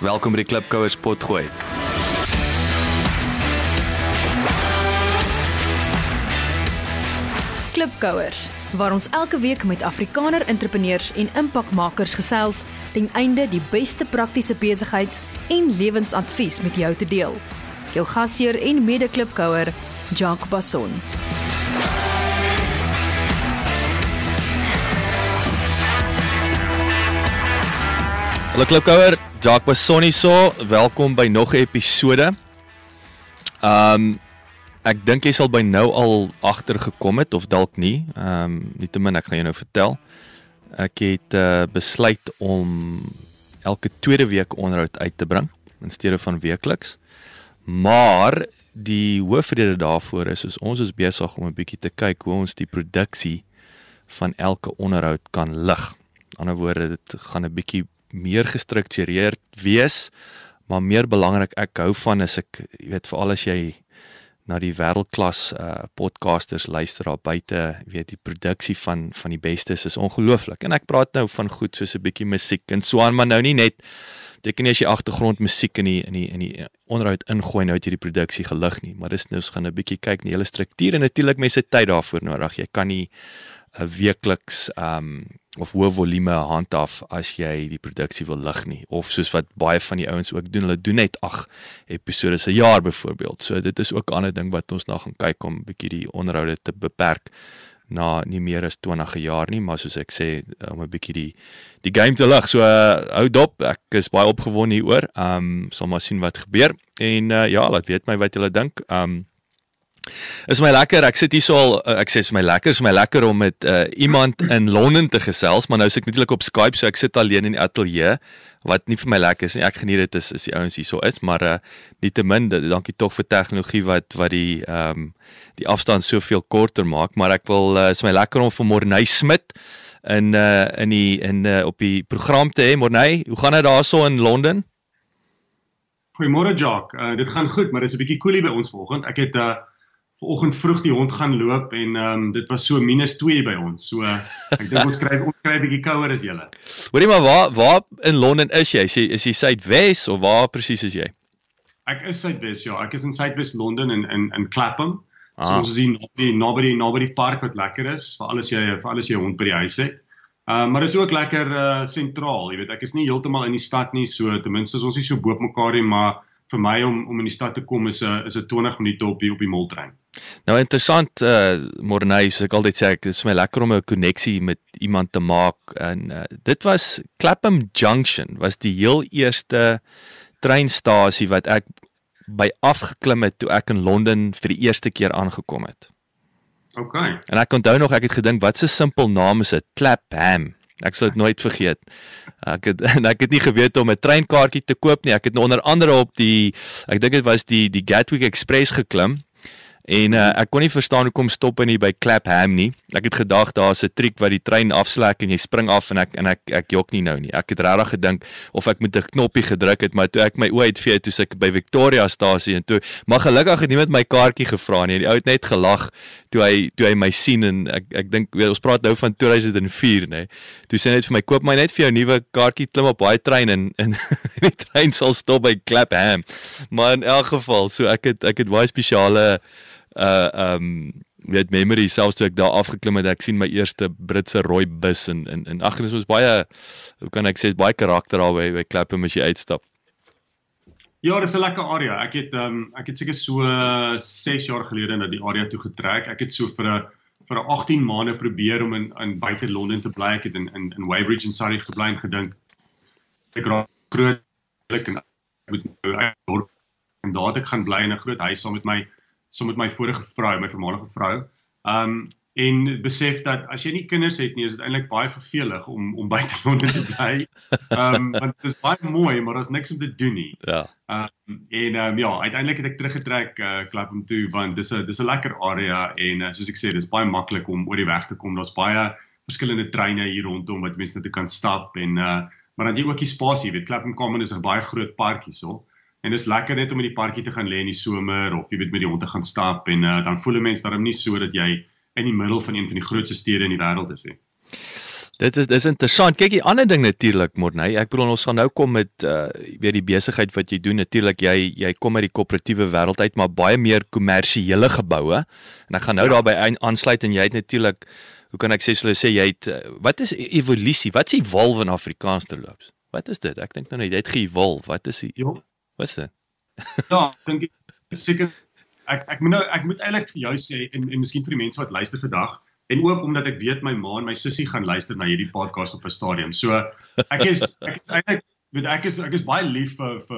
Welkom by die Klipkouers potgooi. Klipkouers, waar ons elke week met Afrikaner entrepreneurs en impakmakers gesels, ten einde die beste praktiese besigheids- en lewensadvies met jou te deel. Jou gasheer en mede-klipkouer, Jacques Basson. Hallo Klipkouer, Jacques Basson hier, welkom by nog 'n episode. Ek dink jy sal by nou al agtergekom het, of dalk nie. Nietemin, ek gaan jou nou vertel. Ek het besluit om elke tweede week onderhoud uit te bring, in steede van weekliks. Maar die hoofrede daarvoor is ons is besig om 'n bietjie te kyk hoe ons die produksie van elke onderhoud kan lig. Aan die ander woorde, dit gaan 'n bietjie meer gestruktureerd wees, maar meer belangrik, ek hou van as ek, jy weet, veral as jy na die wêreldklas podcasters luister daar buite, weet die produksie van die bestes is ongelooflik. En ek praat nou van goed soos 'n bietjie musiek en so aan, maar nou nie net teken nie as jy agtergrondmusiek in die onderhoud ingooi, nou het jy die produksie gelig nie, maar dis nou ons gaan 'n bietjie kyk na die hele struktuur en natuurlik mense tyd daarvoor nodig. Jy kan nie 'n weekliks of hoë volume handhaaf as jy die produksie wil lig nie, of soos wat baie van die ouens ook doen, hulle doen net 8 episode 'n jaar byvoorbeeld. So dit is ook 'n ander ding wat ons nou gaan kyk om 'n bietjie die onderhoude te beperk na nie meer as 20 'n jaar nie, maar soos ek sê, om 'n bietjie die game te lig. So hou dop, ek is baie opgewonde hieroor. Sal maar sien wat gebeur en ja, laat weet my wat julle dink. Is my lekker, ek sit hier so al, ek sê is my lekker om met iemand in Londen te gesels, maar nou sit ek natuurlik op Skype, so ek sit alleen in die ateljee, wat nie vir my lekker is nie. Ek geniet dit as die ouens hier so is, maar nietemin, dankie tog vir tegnologie wat die afstand soveel korter maak, maar ek wil, is my lekker om vir Morney Smit op die program te hê. Morney, hoe gaan dit daar so in Londen? Goeiemôre Jacques, dit gaan goed, maar dit is 'n bietjie koelie by ons vanoggend. Ek het vanoggend vroeg die hond gaan loop en dit was so -2 by ons. So ek dink ons kry 'n bietjie kouer as julle. Hoorie maar waar in Londen is jy? Is jy Suidwes of waar presies is jy? Ek is Suidwes, ja. Ek is in Suidwes Londen in Clapham. So ons is hier naby die park wat lekker is, vir alles jy hond by die huis het. Maar is ook lekker sentraal, jy weet. Ek is nie heeltemal in die stad nie, so ten minste is ons nie so bo op mekaar nie, maar vir my om in die stad te kom is 'n 20 minute op die moltrein. Nou interessant, Morney, soos ek altyd sê, dit is vir my lekker om 'n koneksie met iemand te maak en dit was Clapham Junction, was die heel eerste treinstasie wat ek by afgeklim het toe ek in Londen vir die eerste keer aangekom het. Okay. En ek onthou nog, ek het gedink, wat 'n simpel naam is dit, Clapham. Ek sal dit nooit vergeet. Ek het nie geweet om 'n treinkaartjie te koop nie. Ek het onder andere op ek dink dit was die Gatwick Express geklim. En ek kon nie verstaan hoekom stop nie by Clapham nie. Ek het gedag daar's 'n triek wat die trein afslek en jy spring af en ek jok nie nou nie. Ek het regtig gedink of ek moet 'n knoppie gedruk het, maar toe ek my oë uitvee toe ek by Victoriastasie en toe, maar gelukkig het niemand my kaartjie gevra nie. Die ou het net gelag toe hy my sien en ek dink ons praat nou van 2004, nê. Toe sê hy net vir my, koop my net vir jou 'n nuwe kaartjie, klim op daai trein en die trein sal stop by Clapham. Maar in elk geval, so ek het baie spesiale weet memory, selfs toe ek daar afgeklim het, ek sien my eerste Britse rooi bus en ag, dit was baie, hoe kan ek sê, baie karakter daar by Clapham as jy uitstap. Ja, dit is 'n lekker area. Ek het seker so 6 jaar gelede na die area toe getrek. Ek het so vir 18 maande probeer om in buite Londen te bly. Ek het in Weybridge en Surrey gebly en gedink ek raak groot en ek moet nou en daar het ek gaan bly in 'n groot huis saam met my vorige vrou, my voormalige vrou. En besef dat as jy nie kinders het nie, is dit eintlik baie vervelig om buite Londen te bly. Want dit is baie mooi, maar daar's niks om te doen nie. Ja. Ja, uiteindelik het ek teruggetrek Clapham toe, want dis 'n lekker area en soos ek sê, dis baie maklik om oor die weg te kom. Daar's baie verskillende treine hier rondom wat mense net kan stap en maar dan jy ook die spasie, weet, Clapham Common is 'n baie groot park hierso. En dis lekker net om in die parkie te gaan lê in die somer of jy weet met die hond te gaan stap en dan voel 'n mens daarom nie so dat jy in die middel van een van die grootste stede in die wêreld is nie. Dis interessant. Kyk, die ander ding natuurlik, Morney. Ek bedoel ons gaan nou kom met weer die besigheid wat jy doen. Natuurlik jy kom uit die koöperatiewe wêreld uit, maar baie meer kommersiële geboue. En ek gaan nou daarbey aansluit en jy het natuurlik, hoe kan ek sê jy het wat is evolusie? Wat is evolve in Afrikaans terloops? Wat is dit? Ek dink nou net jy het ge-evolve. Wat is wat is dit? Ja, dink ek seker ek moet eintlik vir jou sê en miskien vir die mense wat luister vandag en ook omdat ek weet my ma en my sussie gaan luister na hierdie podcast op 'n stadium. So ek is baie lief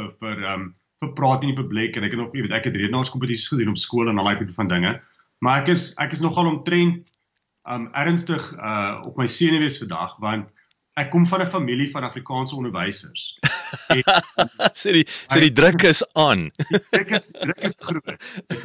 vir praat in die publiek en ek het nog ek het redenaarskompetisies gedoen op skool en al daai tipe van dinge. Maar ek is nogal omtrent ernstig op my senuwees vandag want ek kom van 'n familie van Afrikaanse onderwysers. So die druk is aan. Die druk is groot.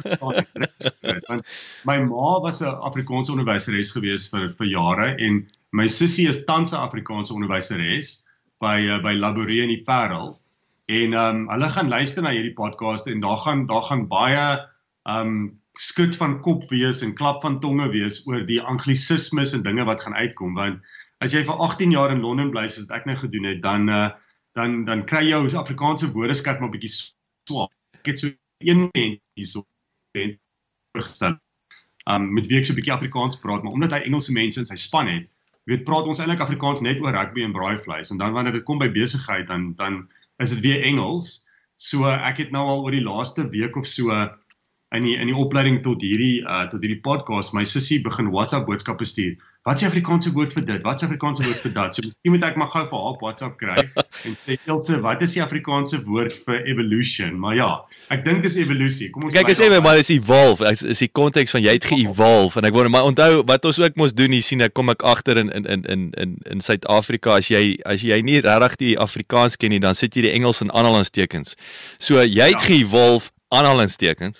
Want my ma was 'n Afrikaanse onderwyseres gewees vir jare en my sussie is tans 'n Afrikaanse onderwyseres by Laborie in die Parel. En hulle gaan luister na hierdie podcast en daar gaan baie skud van kop wees en klap van tonge wees oor die anglisismes en dinge wat gaan uitkom want as jy vir 18 jaar in Londen bly soos ek nou gedoen het, dan kry jy jou Afrikaanse woordeskat maar bietjie swaar. Ek het so een mens hierso voorgestel, met wie ek so 'n bietjie Afrikaans praat, maar omdat hy Engelse mense in sy span het, praat ons eintlik Afrikaans net oor rugby en braaivleis, en dan wanneer dit kom by besigheid, dan is dit weer Engels. So ek het nou al oor die laaste week of so in die opleiding tot hierdie podcast, my sussie begin WhatsApp boodskappe stuur. Wat is die Afrikaanse woord vir dit? Wat is die Afrikaanse woord vir dat? So miskien moet ek maar gou vir haar op WhatsApp kry en sê Ilse, wat is die Afrikaanse woord vir evolution? Maar ja, ek dink dis evolusie. Kom ons kyk as jy maar dis evolve, is die konteks van jy het ge-evolve en ek wou maar onthou wat ons ook mos doen hier sien ek kom ek agter in Suid-Afrika as jy nie regtig die Afrikaans ken nie, dan sit jy die Engels in aanhalingstekens. So jy het ge-evolve aanhalingstekens.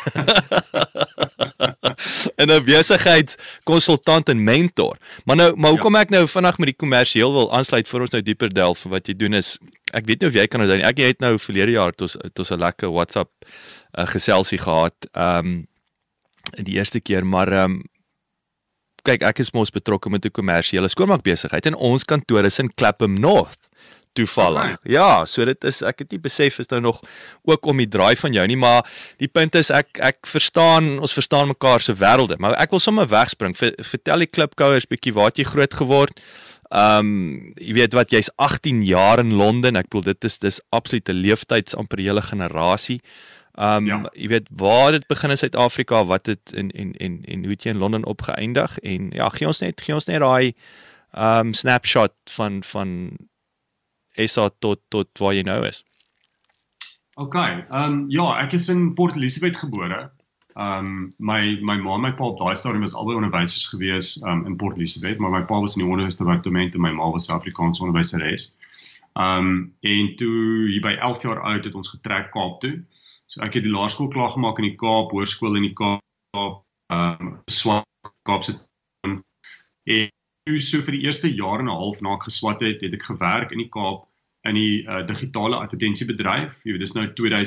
En 'n besigheidskonsultant en mentor. Maar hoekom ek nou vinnig met die kommersieel wil aansluit voor ons nou dieper delf vir wat jy doen is, ek weet nie of jy kan onthou nie, ek het nou verlede jaar het ons 'n lekker WhatsApp geselsie gehad, die eerste keer, maar kyk, ek is mos betrokke met 'n kommersiële skoonmaakbesigheid en ons kantoor is in Clapham North. Toevallig. Ja, so dit is, ek het nie besef is nou nog ook om die draai van jou nie, maar die punt is ons verstaan mekaar se wêrelde, maar ek wil sommer wegspring. Vertel die klipkouers bietjie waar het jy groot geword? Jy weet wat, jy's 18 jaar in Londen. Ek bedoel dis absolute leeftyd, amper hele generasie. Jy weet waar dit begin in Suid-Afrika, wat dit en hoe het jy in Londen opgeëindig? En ja, gee ons net daai snapshot van SA tot waar jy nou is. Okay, ja, ek is in Port Elizabeth gebore. My ma en my pa op daai stadium was albei onderwysers gewees in Port Elizabeth, maar my pa was in die onderwysdepartement en my ma was 'n Afrikaanse onderwyseres. En toe hier by 11 jaar oud het ons getrek Kaap toe. So ek het die laerskool klaar gemaak in die Kaap, hoërskool in die Kaap, Swat Kaapse. En so vir die eerste jaar en 'n half na ek geswat het ek gewerk in die Kaap in die digitale advertensiebedryf. Jy weet, dis nou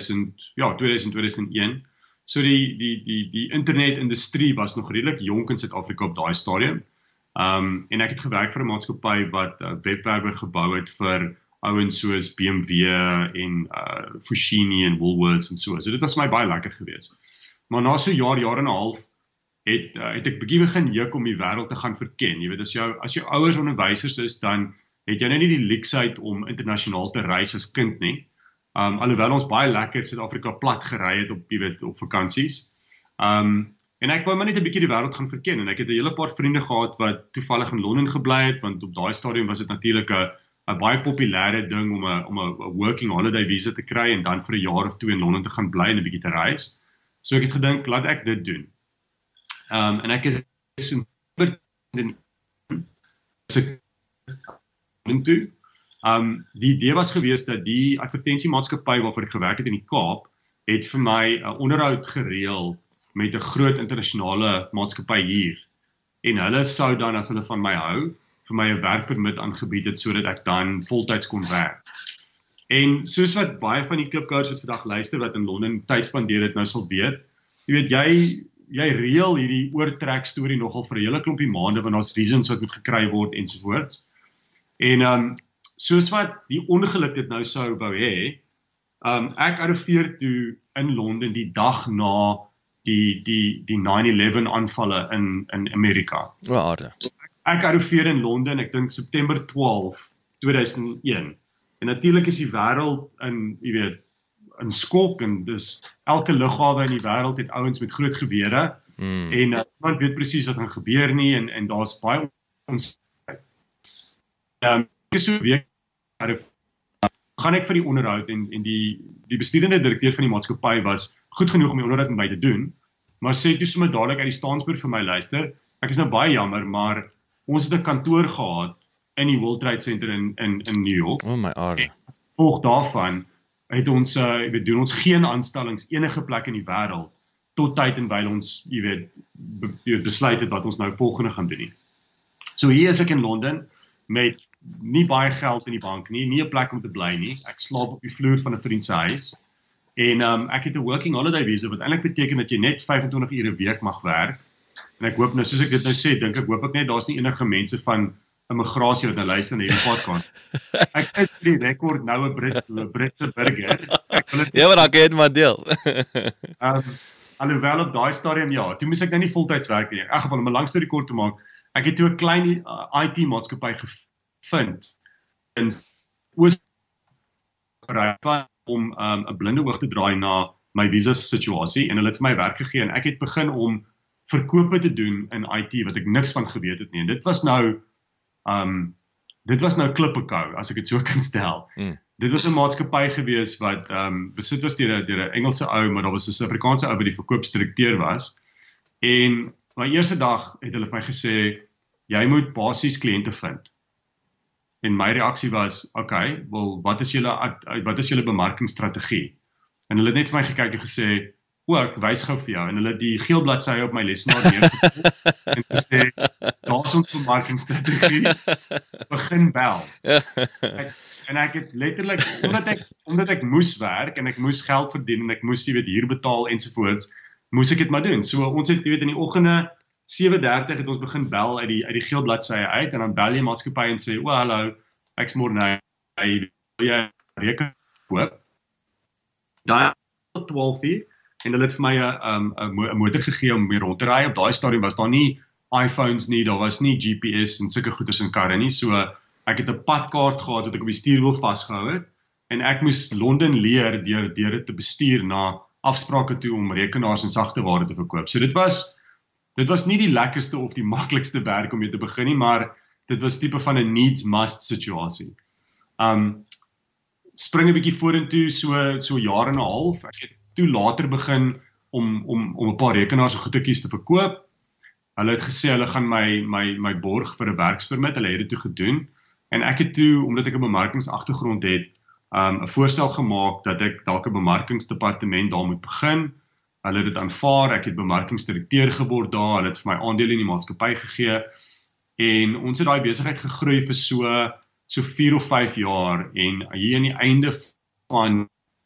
2001. So die internetindustrie was nog redelik jonk in Suid-Afrika op daai stadium. En ek het gewerk vir 'n maatskappy wat webwerwe gebou het vir ouens soos BMW en Foschini en Woolworths en so. So dit was my baie lekker geweest. Maar na so jaar en 'n half het ek bietjie begin juk om die wêreld te gaan verken. Jy weet, as jou ouers onderwysers is, dan het jy nou nie die luksheid om internasionaal te reis as kind nie. Alhoewel ons baie lekker Suid-Afrika plat gery het op vakansies. En ek wou maar net 'n bietjie die wêreld gaan verken en ek het 'n hele paar vriende gehad wat toevallig in Londen gebly het, want op daai stadium was dit natuurlik 'n baie populêre ding om 'n working holiday visa te kry en dan vir 'n jaar of 2 in Londen te gaan bly en 'n bietjie te reis. So ek het gedink, laat ek dit doen. En ek is die idee was geweest dat die advertensiemaatskappy waarvoor ek gewerk het in die Kaap, het vir my 'n onderhoud gereël met 'n groot internasionale maatskappy hier. En hulle sou dan, as hulle van my hou, vir my 'n werkpermit aangebied het sodat ek dan voltyds kon werk. En soos wat baie van die klipkouers wat vandag luister wat in Londen tyd spandeer het nou sal weet, jy weet jy reël hierdie oortrek storie nogal vir 'n hele klompie maande want daar's reasons wat moet gekry word ensovoorts. En soos wat die ongeluk dit nou sou wou hê, ek arriveer toe in Londen die dag na die 9/11 aanvalle in Amerika. Aarde. Ek arriveer in Londen, ek dink September 12, 2001. En natuurlik is die wêreld in skok en dis elke lughawe in die wêreld het ouens met groot gewere en niemand weet presies wat gaan gebeur nie en daar's baie onsekerheid. So 'n week gaan ek vir die onderhoud en die besturende direkteur van die maatskappy was goed genoeg om die onderhoud met my te doen, maar sê toe sommer dadelik uit die staanspoort vir my luister, ek is nou baie jammer, maar ons het 'n kantoor gehad in die World Trade Center in New York. Oh my aarde. As gevolg daarvan het ons doen ons geen aanstellings enige plek in die wêreld tot tyd en wyl ons besluit het wat ons nou volgende gaan doen nie. So hier is ek in Londen met nie baie geld in die bank nie 'n plek om te bly nie. Ek slaap op die vloer van 'n vriend se huis. En ek het 'n working holiday visa wat eintlik beteken dat jy net 25 ure 'n week mag werk. En ek hoop nou soos ek dit nou sê, hoop ek net daar's nie enige mense van immigrasie wat nou luister na hierdie podcast. Ek is vir die rekord nou 'n Britse burger. Ja, maar dan kan jy dit maar deel. Alhoewel op daai stadium ja, toe moes ek nou nie voltyds werk nie. In elk geval om 'n lang storie kort te maak, ek het toe 'n klein IT maatskappy gevind in Oostenryk om 'n blinde oog te draai na my visa situasie en hulle het vir my werk gegee en ek het begin om verkope te doen in IT wat ek niks van geweet het nie. En dit was nou klippekou as ek dit so kan stel. Dit was 'n maatskappy gewees wat besit was deur 'n Engelse ou, maar daar was 'n Suid-Afrikaanse ou wat die verkoopsdirekteur was. En my eerste dag het hulle vir my gesê jy moet basies kliënte vind. En my reaksie was, okay, wel wat is julle bemarkingsstrategie? En hulle het net vir my gekyk en gesê, ek wys gou vir jou en hulle het die geel bladsye op my lesenaar neergesit en gesê, daar's ons bemarkingsstrategie, begin bel. En ek het letterlik, omdat ek moes werk en ek moes geld verdien en ek moes huur betaal ensovoorts, moes ek dit maar doen. So ons het in die oggende 7:30 het ons begin bel uit die geel bladsye uit en dan bel jy maatskappy en sê, hallo, ek's môre wil jy rekening koop? Daai 12 uur en hulle het vir my 'n motor gegee om mee rond te ry. Op daai stadium was daar nie iPhones nie, daar was nie GPS en sulke goeders in karre nie. So ek het 'n padkaart gehad wat ek op die stuurwiel vasgehou het en ek moes Londen leer deur dit te bestuur na afsprake toe om rekenaars en sagte ware te verkoop. So dit was nie die lekkerste of die maklikste werk om mee te begin nie, maar dit was tipe van 'n needs must situasie. Spring 'n bietjie vorentoe so jaar en 'n half. Ek het toe later begin om 'n paar rekenaars en goedetjies te verkoop. Hulle het gesê hulle gaan my borg vir 'n werkspermit. Hulle het dit toe gedoen en ek het toe omdat ek 'n bemarkingsagtergrond het, 'n voorstel gemaak dat ek dalk 'n bemarkingsdepartement daar moet begin. Hulle het dit aanvaar, ek het bemarkingsdirekteur geword daar, hulle het vir my aandele in die maatskappy gegee en ons het daai besigheid gegroei vir so 4 of 5 jaar en hier aan die einde van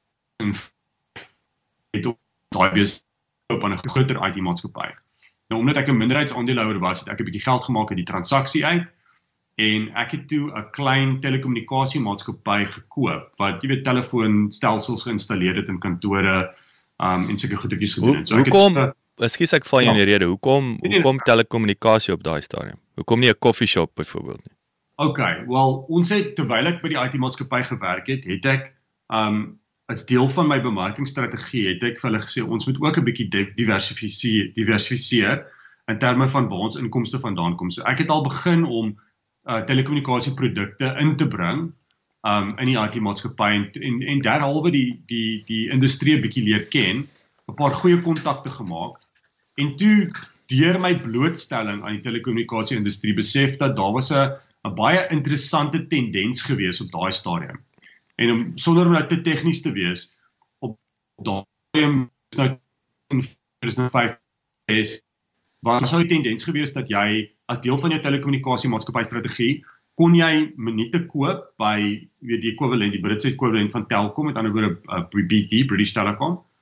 het ons daai besigheid op 'n groter IT maatskappy. Nou omdat ek 'n minderheidsaandeelhouer was, het ek 'n bietjie geld gemaak uit die transaksie uit en ek het toe 'n klein telekommunikasiemaatskappy gekoop wat telefoonstelsels geïnstalleer het in kantore en sulke goedetjies gedoen het. So Ekskuus ek val jou in die rede. Hoekom telekommunikasie op daai stadium? Hoekom nie 'n koffieshop byvoorbeeld nie? Okay, wel ons het terwyl ek by die IT maatskappy gewerk het ek as deel van my bemarkingsstrategie het ek vir hulle gesê ons moet ook 'n bietjie diversifiseer in terme van waar ons inkomste vandaan kom. So ek het al begin om telekommunikasieprodukte in te bring in die IT maatskappy en derhalwe die industrie 'n bietjie leer ken, 'n paar goeie kontakte gemaak en toe deur my blootstelling aan die telekommunikasie industrie besef dat daar was 'n baie interessante tendens gewees op daai stadium. En sonder om nou te tegnies te wees, op daai stadium is nou 5 was nou die tendens gewees dat jy as deel van jou telekommunikasiemaatskappy strategie kon jy minute koop by die Britse ekwivalent van Telkom, met ander woorde BT, British Telecom.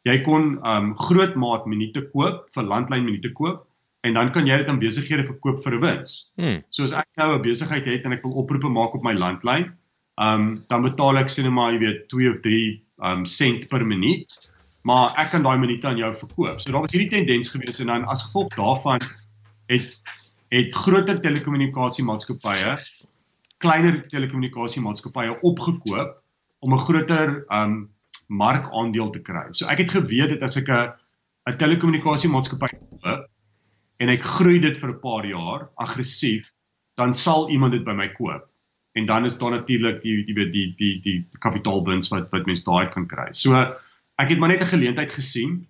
jy kon grootmaat minute koop, vir landlyn minute koop, en dan kan jy dit aan besighede verkoop vir 'n wins. So as ek nou 'n besigheid het en ek wil oproepe maak op my landlyn, dan betaal ek sê net maar, jy weet, 2 of 3 sent per minuut, maar ek kan daai minute aan jou verkoop. So daar was hierdie tendens gewees, en dan as gevolg daarvan het groter telekommunikasiemaatskappye kleiner telekommunikasiemaatskappye opgekoop om 'n groter markaandeel te kry. So ek het geweet dat as ek 'n telekommunikasiemaatskappy koop en ek groei dit vir 'n paar jaar aggressief, dan sal iemand dit by my koop. En dan is daar natuurlik die kapitaalwins wat mense daai kan kry. So ek het maar net 'n geleentheid gesien.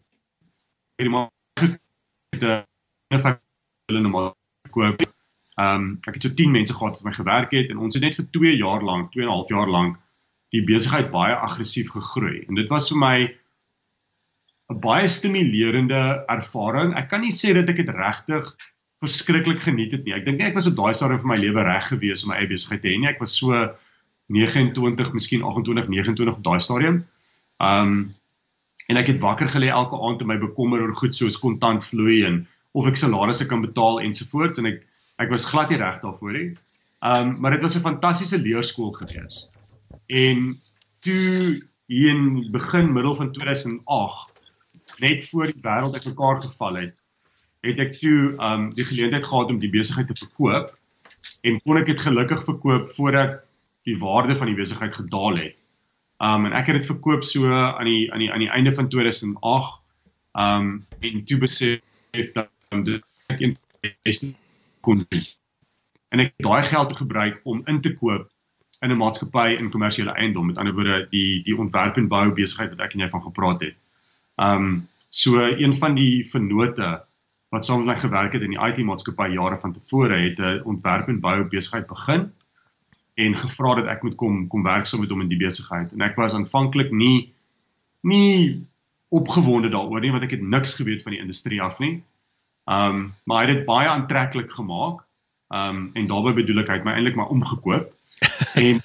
Ek het so 10 mense gehad wat my gewerk het, en ons het net vir 2,5 jaar lank die besigheid baie aggressief gegroei. En dit was vir my 'n baie stimulerende ervaring. Ek kan nie sê dat ek dit regtig verskriklik geniet het nie. Ek dink nie ek was op daai stadium vir my lewe reg gewees om my eie besigheid te hê nie. Ek was so 29, miskien 28, 29 op daai stadium. En ek het wakker gelê elke aand en my bekommer oor goed soos kontantvloei en of ek salarisse kan betaal ensovoorts, en ek was glad nie reg daarvoor nie. Maar dit was 'n fantastiese leerskool gewees. En toe hier in middel van 2008, net voor die wêreld uitmekaar geval het ek toe die geleentheid gehad om die besigheid te verkoop, en kon ek dit gelukkig verkoop voordat die waarde van die besigheid gedaal het. En ek het dit verkoop so aan die einde van 2008, en toe besef dat dit ek een beste kon doen. En ek het daai geld gebruik om in te koop in 'n maatskappy in kommersiële eiendom, met ander woorde die ontwerp en bou besigheid wat ek en jy van gepraat het. So een van die vennote wat saam met my gewerk het in die IT-maatskappy jare van tevore, het 'n ontwerp en bou besigheid begin en gevra dat ek moet kom werk saam met hom in die besigheid. En ek was aanvanklik nie opgewonde daaroor nie, want ek het niks geweet van die industrie af nie. Maar hy het dit baie aantreklik gemaak, en daarbey bedoel ek, hy het my eintlik maar omgekoop. En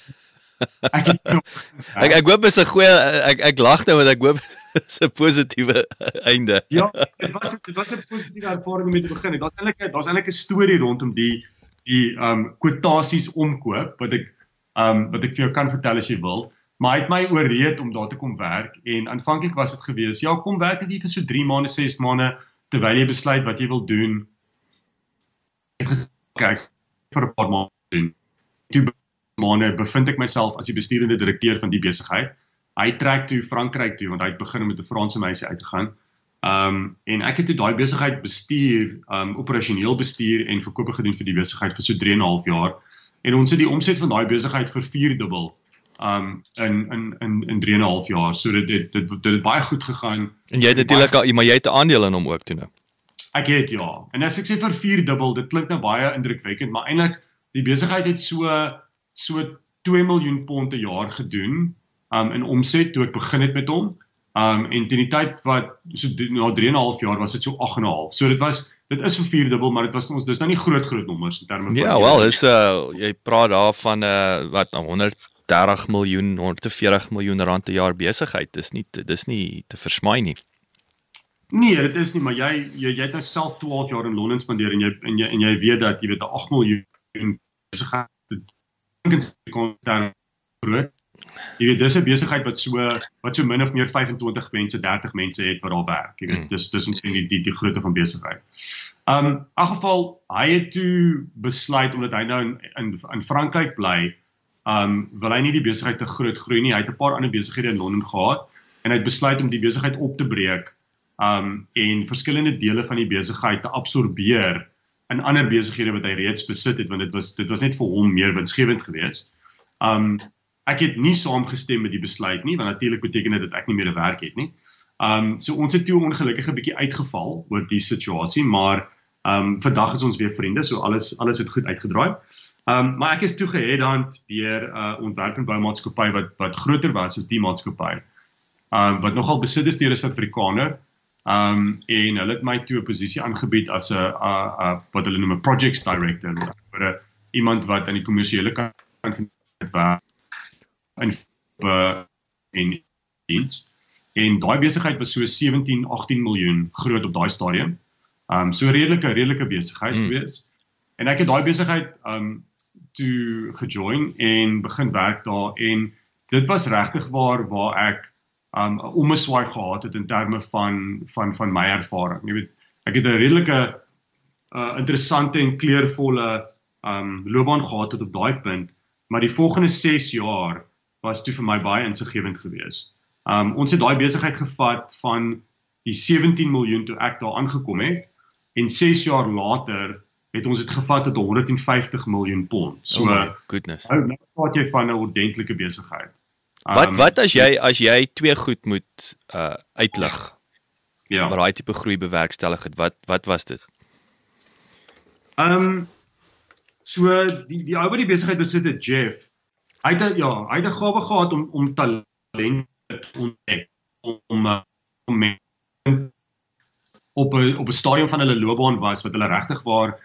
ek hoop is 'n goeie, ek lag nou want ek hoop is 'n positiewe einde. Ja, dit was 'n positiewe ervaring om mee te begin. Daar's eintlik 'n storie rondom die kwotasies omkoop wat ek vir jou kan vertel as jy wil. Maar hy het my ooreed om daar te kom werk, en aanvanklik was dit gewees, ja, kom werk net hier vir so 3 maande, 6 maande, terwyl jy besluit wat jy wil doen. Ek het gesê, vir 'n paar maande doen. 2 maande bevind ek myself as die besturende direkteur van die besigheid. Hy trek toe Frankryk toe, want hy het begin met 'n Franse meisie uit te gaan. En ek het toe daai besigheid bestuur, operasioneel bestuur en verkope gedoen vir die besigheid vir so 3,5 jaar. En ons het die omset van daai besigheid vervierdubbel in 3,5 jaar. So dit het baie goed gegaan. En jy het natuurlik, maar jy het 'n aandeel in hom ook toe nou. Ek het, ja. En as ek sê vervierdubbel, dit klink nou baie indrukwekkend, maar eintlik die besigheid het so 2 miljoen pond per jaar gedoen in omset toe ek begin het met hom. En teen die tyd wat so na 3,5 jaar was dit so 8,5. So dit is vervierdubbel, maar dis nou nie groot nommers in terme van. Ja, wel, jy praat daar van 130 miljoen, 140 miljoen rand per jaar besigheid. Dis nie te versmaai nie. Nee, dit is nie, maar jy het nou self 12 jaar in Londen spandeer, en jy weet dat jy 8 miljoen besigheid groot. Jy weet, dis 'n besigheid wat so min of meer 25 mense, 30 mense het wat daar werk. Jy weet, dis omtrent die grootte van besigheid. In elk geval, hy het toe besluit, omdat hy nou in Frankryk bly, wil hy nie die besigheid te groot groei nie. Hy het 'n paar ander besighede in Londen gehad, en hy het besluit om die besigheid op te breek, en verskillende dele van die besigheid te absorbeer in ander besighede wat hy reeds besit het, want dit was net vir hom meer winsgewend geweest. Ek het nie saamgestem met die besluit nie, want natuurlik beteken dit dat ek nie meer 'n werk het nie. So ons het toe ongelukkig 'n bietjie uitgeval oor die situasie, maar vandag is ons weer vriende, so alles het goed uitgedraai. Maar ek is toe geheadhunt deur 'n ontwerp en boumaatskappy wat groter was as die maatskappy, wat nogal besit is deur 'n Suid-Afrikaner, en hulle het my toe 'n posisie aangebied as 'n wat hulle noem 'n projects director, vir iemand wat aan die kommersiële kant van dit werk in diens. En daai besigheid was so 17, 18 miljoen groot op daai stadium. So 'n redelike besigheid gewees. En ek het daai besigheid toe gejoin en begin werk daar en dit was regtig waar ek 'n ommeswaai gehad het in terme van my ervaring. Jy weet, ek het 'n redelike interessante en kleurvolle loopbaan gehad tot op daai punt, maar die volgende 6 jaar was toe vir my baie insiggewend geweest. Ons het daai besigheid gevat van die 17 miljoen toe ek daar aangekom het en 6 jaar later het ons dit gevat tot 150 miljoen pond. So, goodness. Nou praat jy van 'n ordentlike besigheid. Wat as jy twee goed moet uitlig? Ja. Wat daai tipe groei bewerkstellig het, wat was dit? So die ou wat die besigheid besit het, Jeff, hy het 'n gawe gehad om talent te ontdek, om mense op 'n stadium van hulle loopbaan was wat hulle regtig waar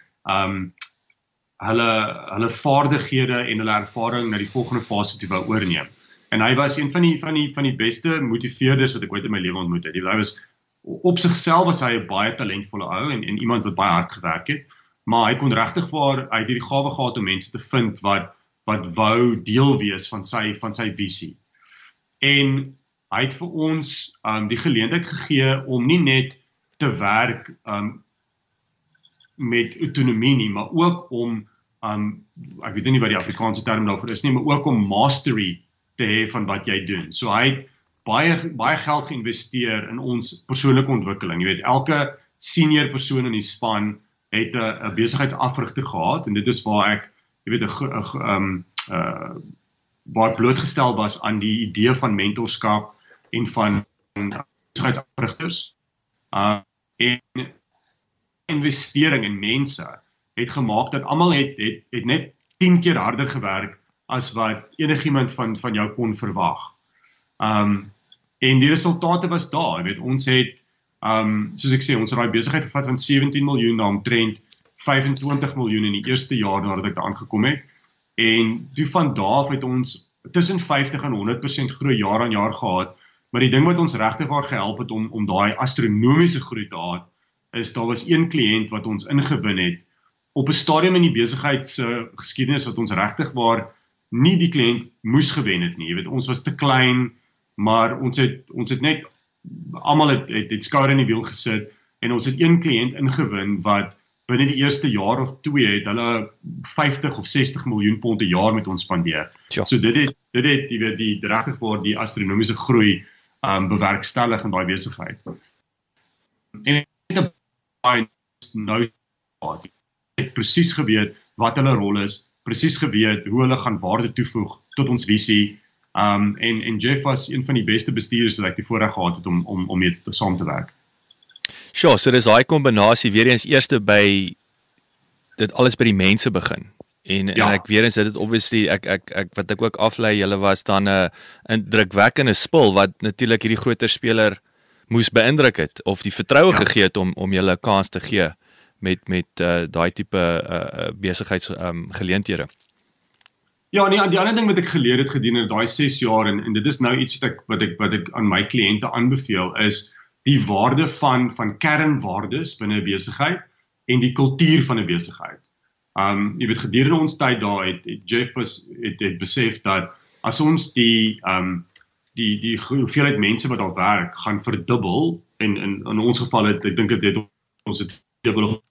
hulle vaardighede en hulle ervaring na die volgende fase toe wou oorneem. En hy was een van die beste motiveerders wat ek ooit in my lewe ontmoet het. Hy was op sigself was hy 'n baie talentvolle ou en iemand wat baie hard gewerk het, maar hy kon regtig waar hy het die gawe gehad om mense te vind wat wou deel wees van sy visie. En hy het vir ons die geleentheid gegee om nie net te werk met autonomie nie, maar ook om ek weet nie wat die Afrikaanse term daarvoor is nie, maar ook om mastery te hê van wat jy doen. So hy het baie geld geïnvesteer in ons persoonlike ontwikkeling. Jy weet, elke senior persoon in die span het 'n besigheidsafrigter gehad en dit is waar ek, jy weet, waar ek blootgestel was aan die idee van mentorskap en van besigheidsafrigters. En investering in mense het gemaak dat almal het net 10 keer harder gewerk as wat enigiemand van jou kon verwag. En die resultate was daar. Jy weet, ons het soos ek sê, ons het daai besigheid gevat van 17 miljoen na omtrent 25 miljoen in die eerste jaar nadat ek daar aangekom het. En toe van daar af het ons tussen 50 en 100% groei jaar aan jaar gehad. Maar die ding wat ons regtig waar gehelp het om daai astronomiese groei te hê, is daar was een kliënt wat ons ingewin het op 'n stadium in die besigheidsgeskiedenis wat ons regtig waar nie die kliënt moes gewen het nie. Jy weet, ons was te klein, maar ons het net almal het skouer in die wiel gesit en ons het een kliënt ingewin wat binne die eerste jaar of 2 het hulle 50 of 60 miljoen pond 'n jaar met ons spandeer. Sure. So dit het jy weet die regtig waar die astronomiese groei bewerkstellig in daai besigheid. En nou het presies geweet wat hulle rol is, presies geweet hoe hulle gaan waarde toevoeg tot ons visie. En Jeff was een van die beste bestuurders wat ek die voorreg gehad het om mee saam te werk. Sure, so dis daai kombinasie weer eens eerste by dit alles by die mense begin. En ek weer eens dit obviously wat ek ook aflei, julle was dan 'n indrukwekkende spul wat natuurlik hierdie groter speler moes beïndruk het of die vertroue gegee het om julle 'n kans te gee met daai tipe besigheidsgeleenthede. Ja, nee, die ander ding wat ek geleer het gedurende daai 6 jaar en dit is nou iets wat ek aan my kliënte aanbeveel is die waarde van kernwaardes binne 'n besigheid en die kultuur van 'n besigheid. Jy weet, gedurende ons tyd daar het Jeff het besef dat as ons die hoeveelheid mense wat daar werk gaan verdubbel en in ons geval ek dink dit ons het dubbel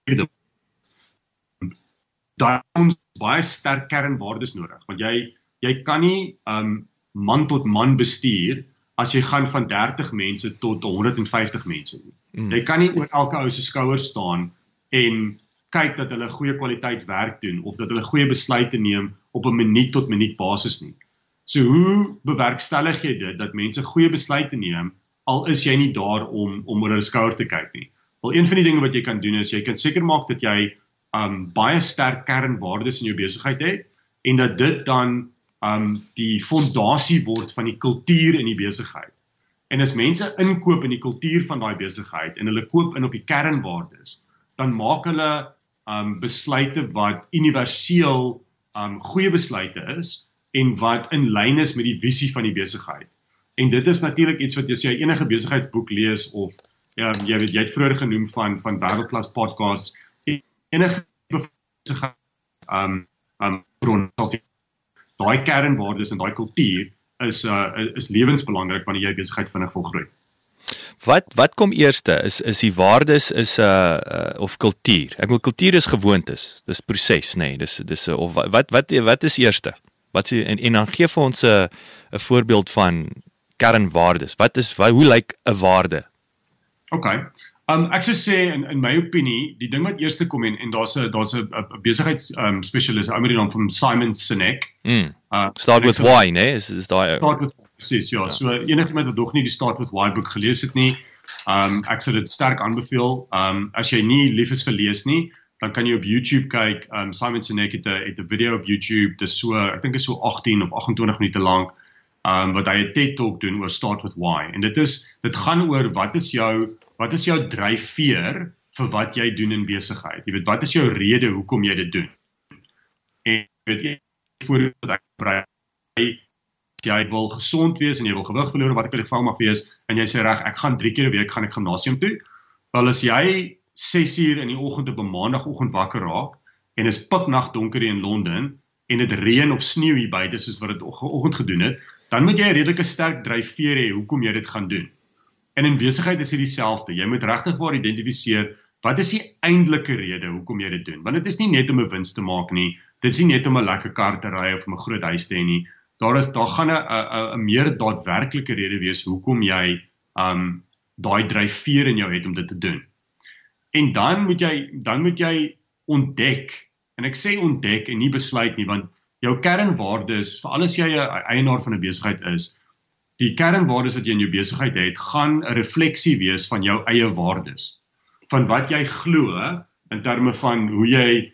daar ons baie sterk kernwaardes nodig want jy kan nie man tot man bestuur as jy gaan van 30 mense tot 150 mense nie. Jy kan nie oor elke ou se skouers staan en kyk dat hulle goeie kwaliteit werk doen of dat hulle goeie besluite neem op 'n minuut tot minuut basis nie. So hoe bewerkstellig jy dit dat mense goeie besluite neem al is jy nie daar om oor hulle skouer te kyk nie. Wel, een van die dinge wat jy kan doen is jy kan seker maak dat jy baie sterk kernwaardes in jou besigheid het en dat dit dan die fondasie word van die kultuur in die besigheid. En as mense inkoop in die kultuur van daai besigheid en hulle koop in op die kernwaardes, dan maak hulle besluite wat universeel goeie besluite is en wat in lyn is met die visie van die besigheid. En dit is natuurlik iets wat as jy enige besigheidsboek lees of ja, jy het vroeër genoem van wêreldklas podcasts, enige besigheid bron daai kernwaardes en daai kultuur is lewensbelangrik wanneer jy besigheid vinnig wil groei. Wat kom eerste? Is die waardes of kultuur? Ek bedoel kultuur is gewoontes, dis proses, nee, dis of wat is eerste? En dan gee vir ons 'n voorbeeld van kernwaardes. Hoe lyk 'n waarde? Okay. Ek sou sê in my opinie, die ding wat eerste kom en daar's 'n besigheids spesialist, ou met die naam van Simon Sinek. Start with why, nee, is daai Start with presies, ja. So enigiemand wat nog nie die Start with Why boek gelees het nie, ek sou dit sterk aanbeveel. As jy nie lief is vir lees nie, dan kan jy op YouTube kyk. Simon Sinek het 'n video op YouTube, dis so, ek dink is so 18 of 28 minute lank, wat hy 'n TED Talk doen oor Start with Why. En dit gaan oor wat is jou dryfveer vir wat jy doen in besigheid. Jy weet, wat is jou rede hoekom jy dit doen? En weet jy, voorbeeld wat ek gebruik, jy wil gesond wees en jy wil gewig verloor, wat ek in die geval mag wees, en jy sê reg, ek gaan 3 keer 'n week gaan ek gimnasium toe. Wel as jy 6 uur in die oggend op 'n maandagooggend wakker raak en is piknag donker in Londen en dit reën of sneeu hier buite soos wat dit oggend gedoen het, dan moet jy 'n redelike sterk dryfveer hê hoekom jy dit gaan doen. En in besigheid is dit dieselfde. Jy moet regtig waar identifiseer wat is die eintlike rede hoekom jy dit doen. Want dit is nie net om 'n wins te maak nie. Dit is nie net om 'n lekker kar te ry of om 'n groot huis te hê nie. Daar gaan 'n meer daadwerklike rede wees hoekom jy daai dryfveer in jou het om dit te doen. En dan moet jy ontdek. En ek sê ontdek en nie besluit nie, want jou kernwaardes, veral as jy 'n eienaar van 'n besigheid is, die kernwaardes wat jy in jou besigheid het, gaan 'n refleksie wees van jou eie waardes. Van wat jy glo in terme van hoe jy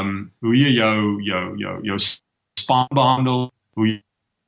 jou span behandel, hoe jy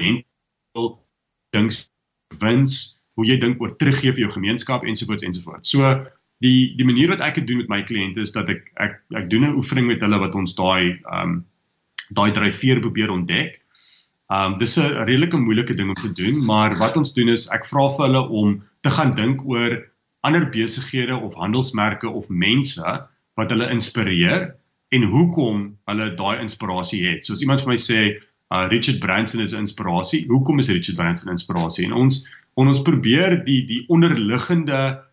dink wins, hoe jy dink oor teruggee vir jou gemeenskap ensovoorts. So die manier wat ek dit doen met my kliënte is dat ek doen 'n oefening met hulle wat ons daai dryfveer probeer ontdek. Dis 'n redelike moeilike ding om te doen, maar wat ons doen is ek vra vir hulle om te gaan dink oor ander besighede of handelsmerke of mense wat hulle inspireer en hoekom hulle daai inspirasie het. So as iemand vir my sê Richard Branson is 'n inspirasie, hoekom is Richard Branson 'n inspirasie? En ons probeer die onderliggende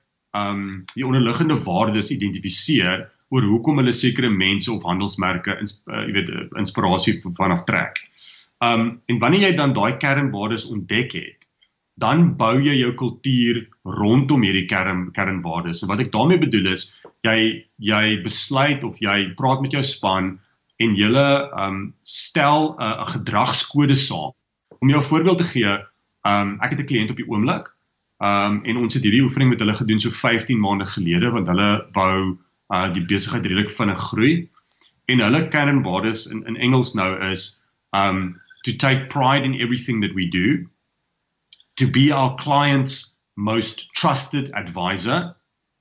waardes identifiseer oor hoekom hulle sekere mense of handelsmerke inspirasie vanaf trek. En wanneer jy dan daai kernwaardes ontdek het, dan bou jy jou kultuur rondom hierdie kernwaardes. En wat ek daarmee bedoel is, jy besluit of jy praat met jou span en julle stel 'n gedragskode saam. Om jou 'n voorbeeld te gee, ek het 'n kliënt op die oomblik, en ons het hierdie oefening met hulle gedoen so 15 maande gelede, want hulle wou die besigheid redelik vinnig groei. En hulle kernwaardes in Engels nou is to take pride in everything that we do, to be our client's most trusted advisor,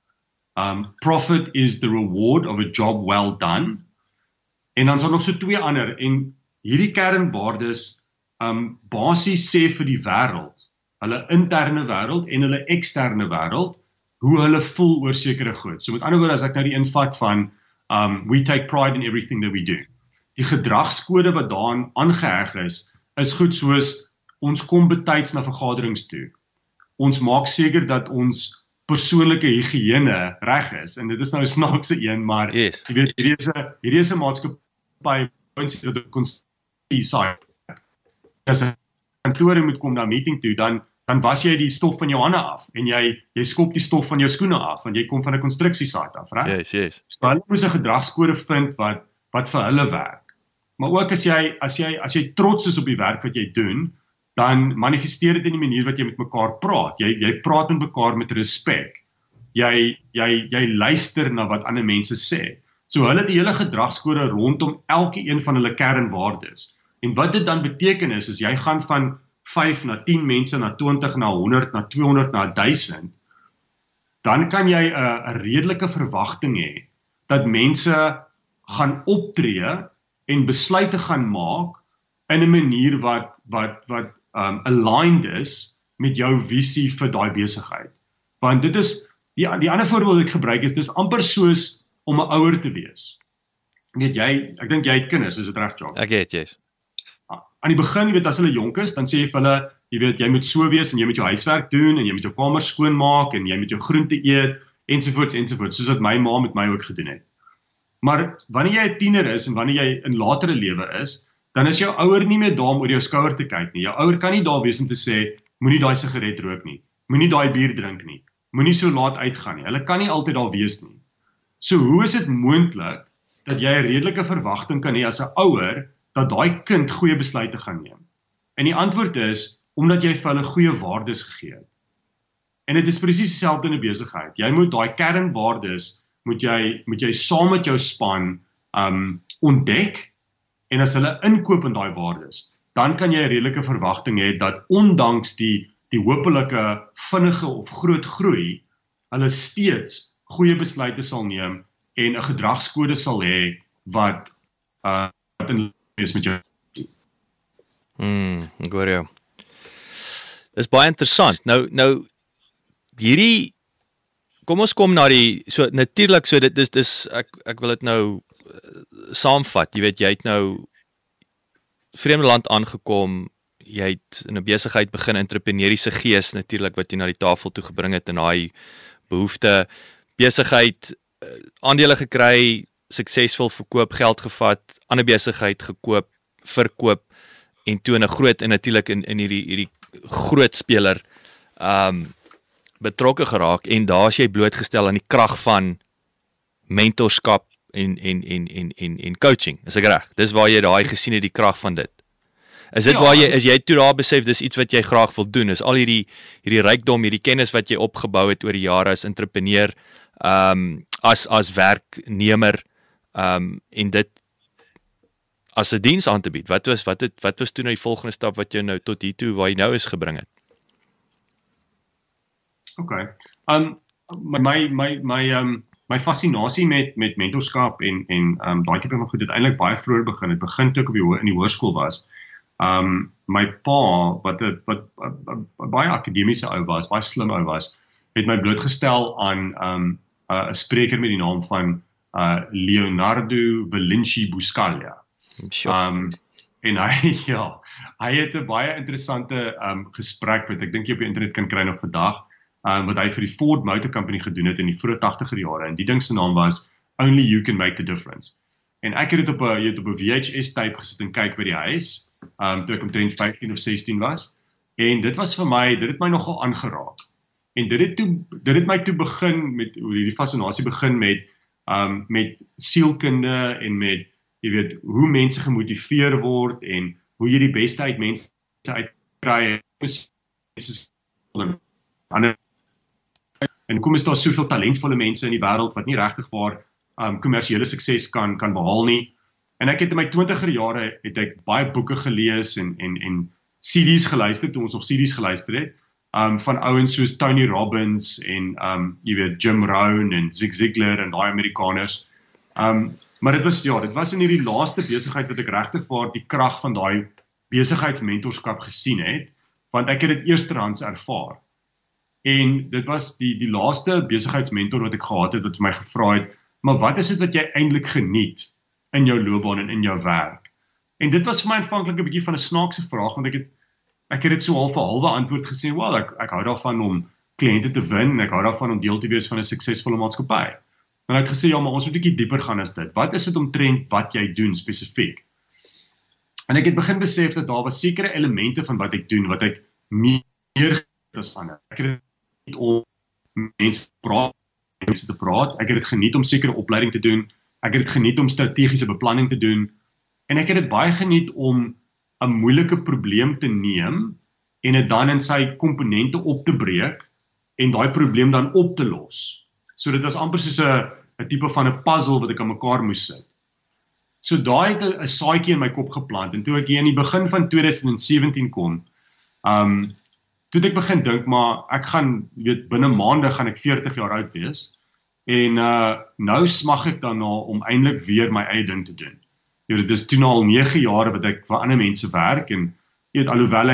profit is the reward of a job well done, en dan is daar nog so 2 ander, en hierdie kernwaardes basies sê vir die wêreld, hulle interne wêreld en hulle eksterne wêreld, hoe hulle voel oor sekere goed. So met ander woorde, as ek nou die invat van we take pride in everything that we do. Die gedragskode wat daaraan aangeheg is goed soos ons kom betyds na vergaderings toe. Ons maak seker dat ons persoonlike higiëne reg is, en dit is nou 'n snaakse een, maar yes. Jy weet, hierdie is 'n maatskappy wat die konstitusie sê. As 'n kantoor moet kom na 'n meeting toe, dan was jy die stof van jou hande af, en jy skop die stof van jou skoene af, want jy kom van 'n konstruksiesite af, reg? Yes. So hulle moet 'n gedragskode vind wat vir hulle werk. Maar ook as jy trots is op die werk wat jy doen, dan manifesteer dit in die manier wat jy met mekaar praat. Jy praat met mekaar met respek. Jy luister na wat ander mense sê. So hulle het die hele gedragskode rondom elke een van hulle kernwaardes. En wat dit dan beteken is jy gaan van 5 na 10 mense, na 20, na 100, na 200, na 1000, dan kan jy 'n redelike verwagting hê dat mense gaan optree en besluite gaan maak in 'n manier wat aligned is met jou visie vir daai besigheid. Want dit is, die ander voorbeeld wat ek gebruik is, dis amper soos om 'n ouer te wees. Weet jy, ek dink jy het kinders, is dit reg, John? Ek het, yes. Aan die begin, jy weet, as hulle jonk is, dan sê jy vir hulle, jy weet, jy moet so wees, en jy moet jou huiswerk doen, en jy moet jou kamer skoonmaak, en jy moet jou groente eet, ensovoorts, soos wat my ma met my ook gedoen het. Maar wanneer jy 'n tiener is, en wanneer jy in latere lewe is, dan is jou ouer nie meer daar om oor jou skouer te kyk nie. Jou ouer kan nie daar wees om te sê, moenie daai sigaret rook nie, moenie daai bier drink nie, moenie so laat uitgaan nie. Hulle kan nie altyd daar wees nie. So hoe is dit moontlik dat jy 'n redelike verwagting kan hê as 'n ouer dat daai kind goeie besluite gaan neem? En die antwoord is omdat jy vir hulle goeie waardes gegee het. En dit is presies dieselfde in 'n besigheid. Jy moet daai kernwaardes moet jy saam met jou span ontdek, en as hulle inkoop in daai waardes, dan kan jy 'n redelike verwagting hê dat ondanks die hopelike vinnige of groot groei, hulle steeds goeie besluite sal neem en 'n gedragskode sal hê wat in lyn is met jou. Ek hoor jou. Dis baie interessant. Nou hierdie, kom ons kom na die, so natuurlik, so dit is ek wil dit nou saamvat. Jy weet, jy het nou vreemde land aangekom, jy het in 'n besigheid begin, entrepreneuriese gees natuurlik wat jy na die tafel toe gebring het, en daai behoefte, besigheid, aandele gekry, suksesvol verkoop, geld gevat, ander besigheid gekoop, verkoop, en toe 'n groot, en natuurlik in hierdie groot speler betrokke geraak, en daar is jy blootgestel aan die krag van mentorskap en coaching. Is ek reg? Dis waar jy daai gesien het, die krag van dit. Is dit waar jy toe daar besef dis iets wat jy graag wil doen? Is al hierdie rykdom, hierdie kennis wat jy opgebou het oor die jare as entrepreneur, as werknemer, en dit as 'n diens aan te bied. Wat was toe nou die volgende stap wat jou nou tot hier toe waar jy nou is gebring het? Okay. My fascinasie met mentorskap en daai tipe van goed het eintlik baie vroeër begin. Het begin toe ek in die hoërskool was. My pa, wat 'n baie akademiese ou was, baie slim ou was, het my blootgestel aan 'n spreker met die naam van Leonardo Vinci Buscaglia. En hy het 'n baie interessante gesprek wat ek dink jy op die internet kan kry nog vandag, wat hy vir die Ford Motor Company gedoen het in die vroeë 80er jare, en die ding se naam was Only You Can Make the Difference. En ek het dit op 'n VHS tape gesit en kyk by die huis, toe ek omtrent 15 of 16 was, en dit het my nogal aangeraak. En dit het my toe begin met, die fascinasie begin met sielkunde en met, jy weet, hoe mense gemotiveer word en hoe jy die beste uit mense uitkry. En kom is daar soveel talentvolle mense in die wêreld wat nie regtig waar kommersiële sukses kan behaal nie. En ek het in my 20er jare het ek baie boeke gelees en CD's geluister, toe ons nog CD's geluister het, van ouens soos Tony Robbins en jy weet, Jim Rohn en Zig Ziglar en daai Amerikaners. Maar dit was in hierdie laaste besigheid wat ek regtig waar die krag van daai besigheidsmentorskap gesien het, want ek het dit eerstehands ervaar. En dit was die laaste besigheidsmentor wat ek gehad het, wat vir my gevra het, maar wat is dit wat jy eintlik geniet in jou loopbaan en in jou werk? En dit was vir my aanvanklik 'n bietjie van 'n snaakse vraag, want ek het dit so halve antwoord gesê, wel, ek hou daarvan om kliënte te wen, en ek hou daarvan om deel te wees van 'n suksesvolle maatskappy. En ek het gesê, ja, maar ons moet 'n bietjie dieper gaan as dit. Wat is dit omtrent wat jy doen spesifiek? En ek het begin besef dat daar was sekere elemente van wat ek doen, wat ek meer as ander. Ek het dit geniet om mense te praat, ek het dit geniet om sekere opleiding te doen, ek het dit geniet om strategiese beplanning te doen, en ek het dit baie geniet om 'n moeilike probleem te neem, en dit dan in sy komponente op te breek, en daai probleem dan op te los. So dit was amper soos 'n tipe van 'n puzzle wat ek aan mekaar moes sit. So daai het 'n saadjie in my kop geplant, en toe ek hier in die begin van 2017 kom, toe het ek begin dink, maar ek gaan, weet, binne maande gaan ek 40 jaar oud wees, en nou smag ek daarna om eintlik weer my eie ding te doen. Dit is toen al 9 jaar wat ek vir ander mense werk, en alhoewel ek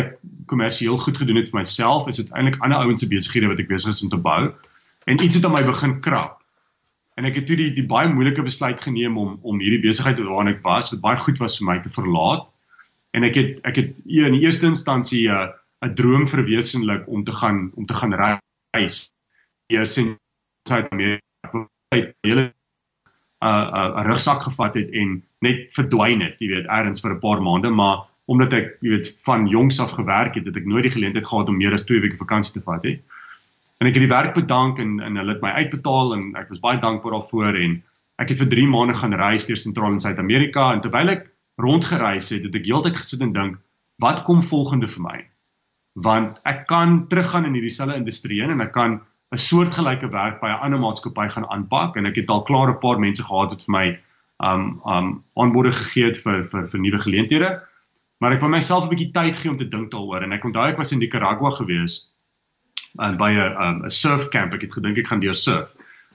kommersieel goed gedoen het vir myself, is dit eintlik ander ouens se besighede wat ek besig is om te bou. En iets het aan my begin krap. En ek het toe die baie moeilike besluit geneem om hierdie besigheid waarin ek was, wat baie goed was vir my te verlaat. En ek het in die eerste instansie 'n droom verwesenlik om te gaan reis. Eers in Suid-Amerika, hele 'n rugsak gevat het en net verdwyn het, jy weet, ergens vir 'n paar maande, maar omdat ek, jy weet, van jongs af gewerk het ek nooit die geleentheid gehad om meer as 2 weke vakansie te vat het. En ek het die werk bedank en hulle het my uitbetaal en ek was baie dankbaar daarvoor en ek het vir 3 maande gaan reis deur Sentraal en Suid-Amerika en terwyl ek rondgereis het ek heeltyd gesit en dink, wat kom volgende vir my? Want ek kan teruggaan in hierdie selfde industrie en ek kan 'n soortgelyke werk by 'n ander maatskappy gaan aanpak en ek het al klaar 'n paar mense gehad wat vir my aanbode gegee het vir nuwe geleenthede. Maar ek wil myself 'n bietjie tyd gee om te dink daaroor en ek onthou ek was in Nicaragua gewees by 'n surf camp. Ek het gedink ek gaan deur surf.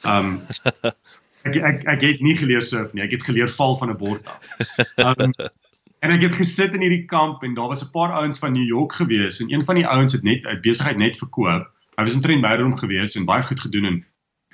Ek het nie geleer surf nie. Ek het geleer val van 'n bord af. En ek het gesit in hierdie kamp en daar was 'n paar ouens van New York gewees en een van die ouens het net 'n besigheid net verkoop. Hy was omtrent buiterom gewees en baie goed gedoen en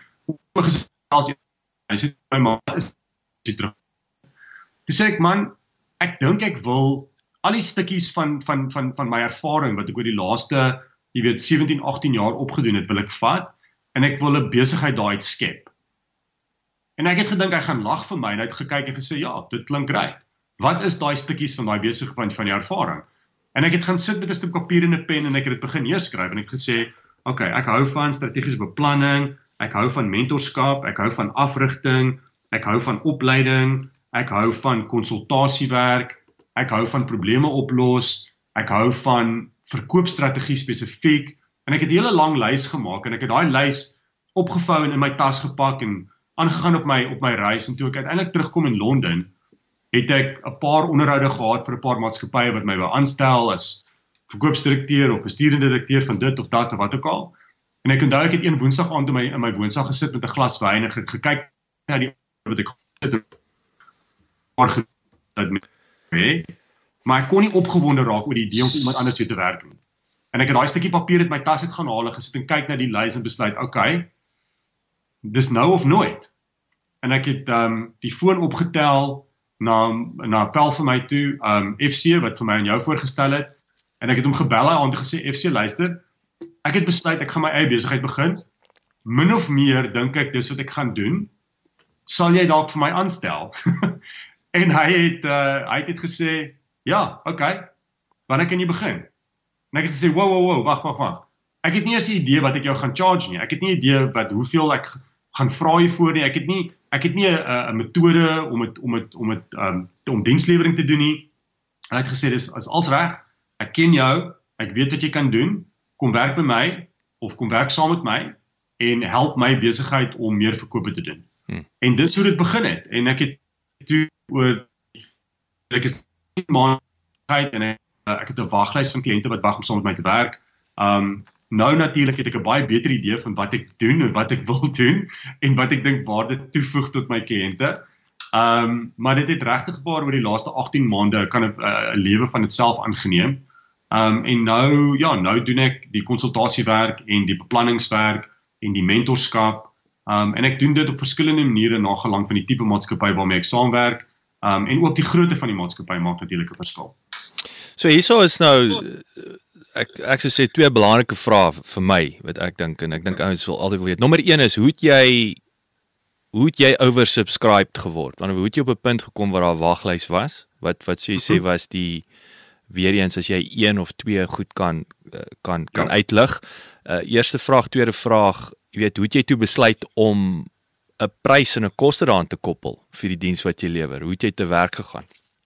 hy sê my ma is terug. Toe sê ek, man, ek dink ek wil al die stukkies van my ervaring wat ek oor die laaste, jy weet, 17, 18 jaar opgedoen het, wil ek vat en ek wil 'n besigheid daaruit skep. En ek het gedink hy gaan lag vir my en hy het gekyk en gesê, ja, dit klink reg. Wat is daai stukkies van daai besigheid van die ervaring? En ek het gaan sit met 'n stuk papier en 'n pen en ek het dit begin neerskryf en ek het gesê, okay, ek hou van strategiese beplanning, ek hou van mentorskap, ek hou van afrigting, ek hou van opleiding, ek hou van konsultasiewerk, ek hou van probleme oplos, ek hou van verkoopstrategie spesifiek, en ek het 'n hele lang lys gemaak, en ek het daai lys opgevou en in my tas gepak, en aangegaan op my reis, en toe ek uiteindelik terugkom in Londen, het ek 'n paar onderhoude gehad vir 'n paar maatskappye wat my wou aanstel as verkoopsdirekteur of bestuurende direkteur van dit of dat of wat ook al. En ek onthou ek het een woensdag aand in my woonstel gesit met 'n glas wyn en gekyk na die wat ek maar ek kon nie opgewonde raak oor die idee om vir iemand anders te werk nie. En ek het daai stukkie papier uit my tas uit gaan haal en gesit en kyk na die lys en besluit, okay, dis nou of nooit. En ek het die foon opgetel na 'n pel vir my toe, FC wat vir my en jou voorgestel het, en ek het hom gebel aan en gesê, FC, luister, ek het besluit ek gaan my eie besigheid begin. Min of meer dink ek dis wat ek gaan doen. Sal jy dalk vir my aanstel? En hy het gesê, ja, okay, wanneer kan jy begin? En ek het gesê, wow, wag. Ek het nie eens 'n idee wat ek jou gaan charge nie. Ek het nie 'n idee hoeveel ek gaan vra hiervoor nie. Ek het nie 'n metode om dienslewering te doen nie. En hy het gesê, dis als reg. Ek ken jou, ek weet wat jy kan doen. Kom werk by my of kom werk saam met my en help my besigheid om meer verkope te doen. En dis hoe dit begin het. En ek het toe ek is maand en ek het 'n waglys van kliënte wat wag om saam met my te werk. Nou natuurlik het ek 'n baie beter idee van wat ek doen en wat ek wil doen en wat ek dink waarde toevoeg tot my kliënte. Maar dit het regtig oor die laaste 18 maande kan 'n lewe van itself aangeneem. En nou doen ek die konsultasiewerk en die beplanningswerk en die mentorskap. En ek doen dit op verskillende maniere na gelang van die tipe maatskappy waarmee ek saamwerk. En ook die grootte van die maatskappy maak natuurlik 'n verskil. So hierso is nou ek sou sê 2 belangrike vrae vir my wat ek dink en ek dink ouens wil altyd wil weet. Nommer 1 is hoe het jy oversubscribed geword? Want hoe het jy op 'n punt gekom waar daar 'n waglys was? Wat sou jy sê was die weer eens as jy 1 of 2 goed kan uitlig. Eerste vraag, tweede vraag, jy weet, hoe het jy toe besluit om 'n prys en 'n koste daaraan te koppel vir die diens wat jy lewer? Hoe het jy te werk gegaan?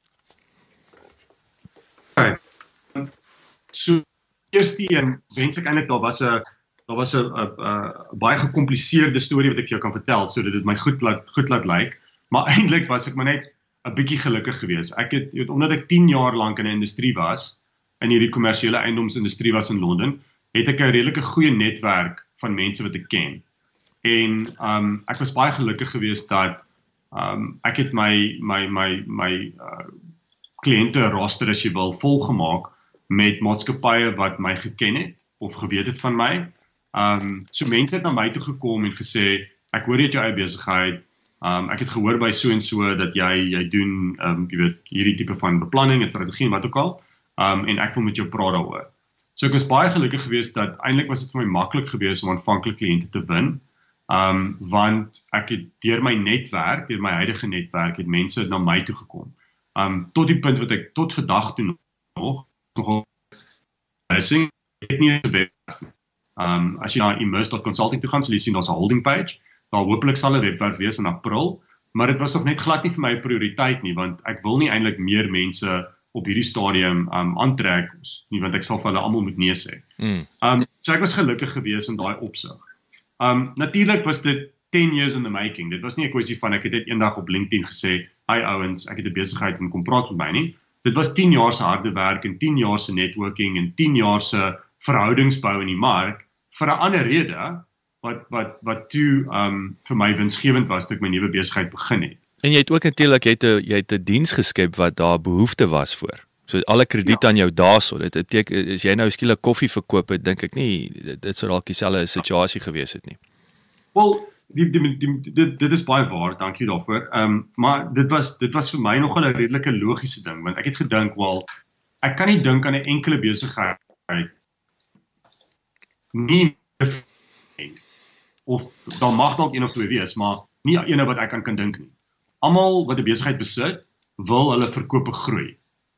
So eerste een, wens ek eintlik daar was 'n baie gekompliseerde storie wat ek vir jou kan vertel sodat dit my goed laat lyk, maar eintlik was ek maar net 'n bietjie gelukkig geweest. Omdat ek 10 jaar lank in 'n industrie was, in hierdie kommersiële eiendomsindustrie was in Londen, het ek 'n redelike goeie netwerk van mense wat ek ken. En ek was baie gelukkig geweest dat ek het my kliënte roster as jy wil volgemaak met maatskappye wat my geken het of geweet het van my. So mense het na my toe gekom en gesê, ek hoor jy het jou eie besigheid, ek het gehoor by so en so dat jy doen jy weet, hierdie tipe van beplanning en strategie en wat ook al, en ek wil met jou praat daaroor. So ek was baie gelukkig geweest dat eintlik was dit vir my maklik geweest om aanvanklik kliënte te win, want ek het deur my netwerk, deur my huidige netwerk, het mense na my toe gekom. Tot die punt wat ek tot vandag toe nog het nie 'n webwerf. As jy na immerse.consulting toe gaan, sal jy sien daar's 'n holding page. Daar hopelik sal 'n webwerf wees in April, maar dit was nog net glad nie vir my 'n prioriteit nie, want ek wil nie eintlik meer mense op hierdie stadium aantrek nie, want ek sal vir hulle almal moet nee sê. So ek was gelukkig geweest in daai opsig. Natuurlik was dit 10 years in the making. Dit was nie 'n kwessie van ek het dit eendag op LinkedIn gesê, "Hi ouens, ek het 'n besigheid en kom praat met my nie." Dit was 10 jaar se harde werk en 10 jaar se networking en 10 jaar se verhoudingsbou in die mark vir 'n ander rede wat toe vir my winsgewend was toe ek my nuwe besigheid begin het. En jy het ook natuurlik jy het 'n diens geskep wat daar behoefte was voor. So alle krediet aan jou daarso. Dit beteken as jy nou skielik koffie verkoop het, dink ek nie dit sou dalk dieselfde situasie gewees het nie. Wel, dit is baie waar, dankie daarvoor. Maar dit was vir my nogal 'n redelike logiese ding, want ek het gedink, wel, ek kan nie dink aan 'n enkele besigheid nie, of daar mag dalk een of twee wees, maar nie ene wat ek aan kan dink nie. Almal wat 'n besigheid besit, wil hulle verkope groei.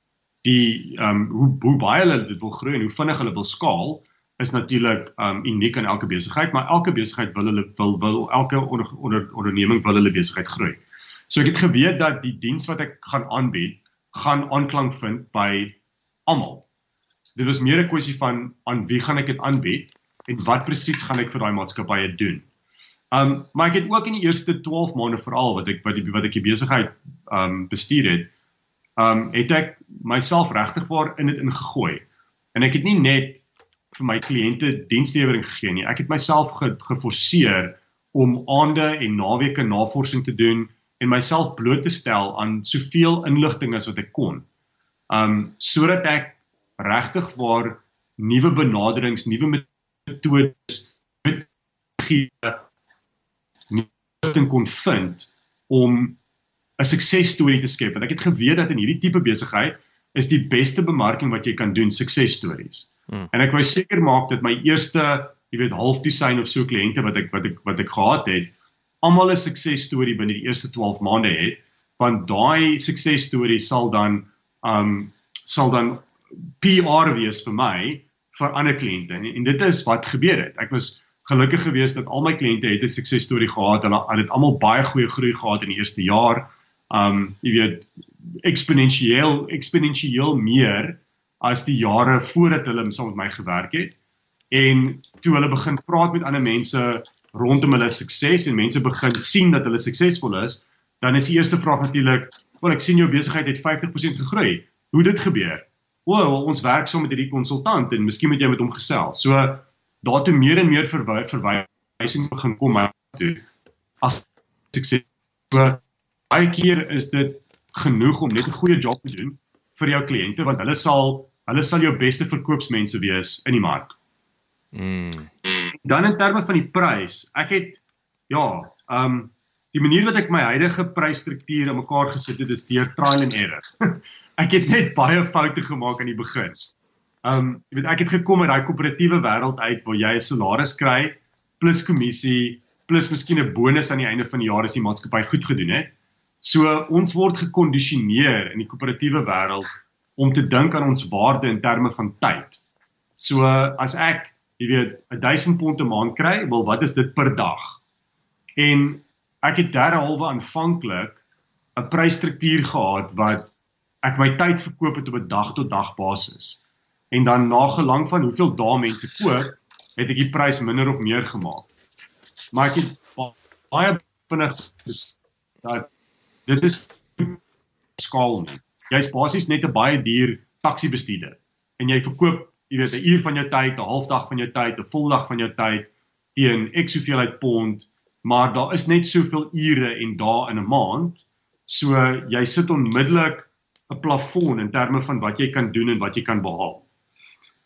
Hoe baie hulle dit wil groei en hoe vinnig hulle wil skaal, is natuurlik uniek aan elke besigheid, maar elke besigheid wil elke onderneming wil hulle besigheid groei. So ek het geweet dat die diens wat ek gaan aanbied, gaan aanklank vind by almal. Dit was meer 'n kwessie van aan wie gaan ek dit aanbied en wat presies gaan ek vir daai maatskappye doen. Maar ek het ook in die eerste 12 maande veral wat ek die besigheid bestuur het ek myself regtig waar in dit ingegooi. En ek het nie net vir my kliënte dienslewering gegee nie. Ek het myself geforseer om aande en naweke navorsing te doen en myself bloot te stel aan soveel inligting as wat ek kon. Sodat ek regtig waar nuwe benaderings, nuwe metodes kon vind om 'n suksesstorie te skep. En ek het geweet dat in hierdie tipe besigheid is die beste bemarking wat jy kan doen suksesstories. En ek wou seker maak dat my eerste, halfdosyn of so kliënte wat ek gehad het, almal 'n suksesstorie binne die eerste 12 maande het, want daai suksesstorie sal dan PR wees vir my vir ander kliënte. En dit is wat gebeur het. Ek was gelukkig geweest dat al my kliënte het 'n suksesstorie gehad. Hulle het almal baie goeie groei gehad in die eerste jaar. Exponentieel meer as die jare voordat hulle saam met my gewerk het. En toe hulle begin praat met ander mense rondom hulle sukses en mense begin sien dat hulle suksesvol is, dan is die eerste vraag natuurlik, ek sien jou besigheid het 50% gegroei. Hoe dit gebeur? Ons werk saam met hierdie konsultant en miskien moet jy met hom gesels. So daartoe meer en meer verwysing begin kom toe as sukses. So baie keer is dit genoeg om net 'n goeie job te doen vir jou kliënte, want hulle sal jou beste verkoopsmense wees in die mark. Dan in terme van die prys, ek het, die manier wat ek my huidige prysstruktuur in mekaar gesit het, is deur trial and error. Ek het net baie foute gemaak aan die begin. Ek het gekom uit daai koöperatiewe wêreld uit, waar jy 'n salaris kry, plus kommissie, plus miskien 'n bonus aan die einde van die jaar as die maatskappy goed gedoen het. So ons word gekondisioneer in die koöperatiewe wêreld om te dink aan ons waarde in terme van tyd. So as ek, £1000 'n maand kry, wat is dit per dag? En ek het derhalwe aanvanklik 'n prysstruktuur gehad wat ek my tyd verkoop het op 'n dag-tot-dag basis. En dan nagelang van hoeveel dae mense koop, het ek die prys minder of meer gemaak. Maar ek het baie vinnig dat dit is skaal nie. Jy is basies net 'n baie duur taxi-bestuurder. En jy verkoop, 'n uur van jou tyd, 'n halfdag van jou tyd, 'n voldag van jou tyd teen X hoeveelheid pond, maar daar is net soveel ure en dae in 'n maand, so jy sit onmiddellik 'n plafon in terme van wat jy kan doen en wat jy kan behaal.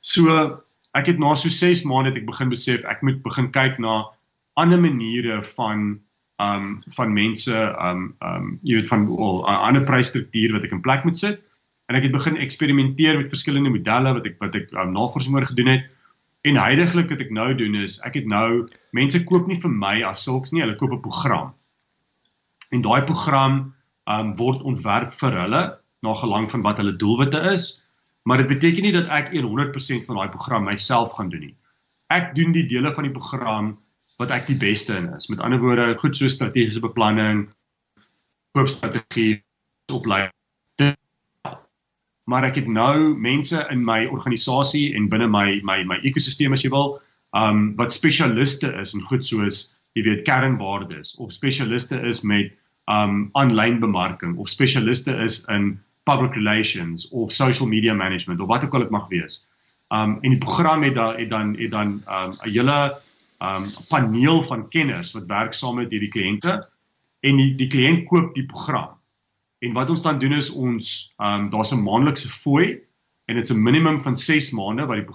So, ek het na so 6 maande het ek begin besef, ek moet begin kyk na ander maniere van mense, jy weet, van 'n ander prysstruktuur wat ek in plek moet sit, en ek het begin eksperimenteer met verskillende modelle wat ek navorsing oor gedoen het, en huidiglik wat ek nou doen is, mense koop nie vir my as sulks nie, hulle koop 'n program, en daai program word ontwerp vir hulle, na gelang van wat hulle doelwitte is, maar dit beteken nie dat ek 100% van daai program myself gaan doen nie. Ek doen die dele van die program wat ek die beste in is. Met ander woorde, goed so strategiese beplanning, koopstrategie, opleiding. Maar ek het nou mense in my organisasie en binne my ekosisteem as jy wil, wat spesialiste is in goed soos, jy weet, kernwaardes, of spesialiste is met aanlyn bemarking, of spesialiste is in public relations, of social media management, of wat ook al dit mag wees. En die program het dan 'n hele paneel van kenners wat werk saam met die kliënte, en die kliënt koop die program. En wat ons dan doen is daar's 'n maandelikse fooi, en dit is 'n minimum van 6 maande wat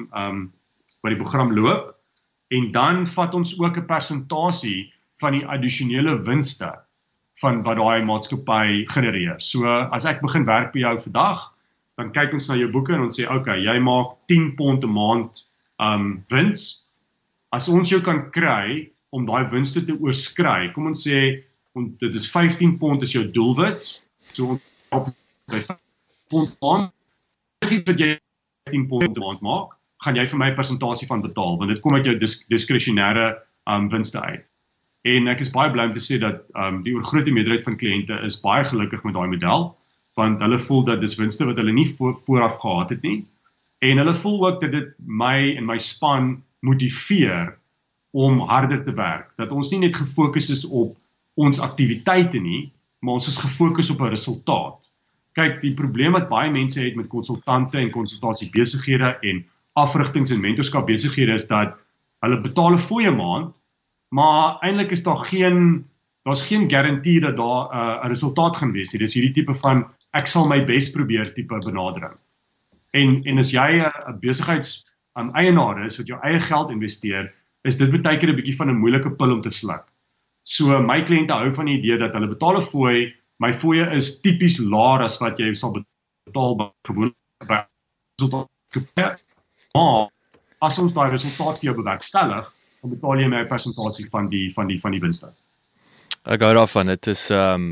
die program loop, en dan vat ons ook 'n persentasie van die addisionele winste van wat daai maatskappy genereer. So as ek begin werk by jou vandag, dan kyk ons na jou boeke en ons sê, okay, jy maak 10 pond 'n maand wins. As ons jou kan kry om daai winste te oorskry, kom ons sê, dit is 15 pond is jou doelwit, so op by 15 pond maand, wat jy 15 pond 'n maand maak, gaan jy vir my 'n persentasie van betaal, want dit kom uit jou diskresionêre winste uit. En ek is baie bly om te sê dat die oorgrootste meerderheid van kliënte is baie gelukkig met daai model, want hulle voel dat dis winste wat hulle nie vooraf gehad het nie, en hulle voel ook dat dit my en my span motiveer om harder te werk, dat ons nie net gefokus is op ons aktiwiteite nie, maar ons is gefokus op 'n resultaat. Kyk, die probleem wat baie mense het met konsultante en konsultasiebesighede en afrigtings en mentorskap besighede is dat hulle betaal 'n fooie maand, maar eintlik is daar's geen garantie dat daar 'n resultaat gaan wees nie. Dis hierdie tipe van ek sal my bes probeer tipe benadering. En as jy 'n besigheidseienaar is wat jou eie geld investeer, is dit baie keer 'n bietjie van 'n moeilike pil om te sluk. So my kliënte hou van die idee dat hulle betaal 'n fooi, my fooie is tipies laer as wat jy sal betaal by gewone resultaat. Maar as ons daai resultaat vir jou bewerkstellig, dan betaal jy my 'n persentasie van die winste. Ek hou daarvan, dit is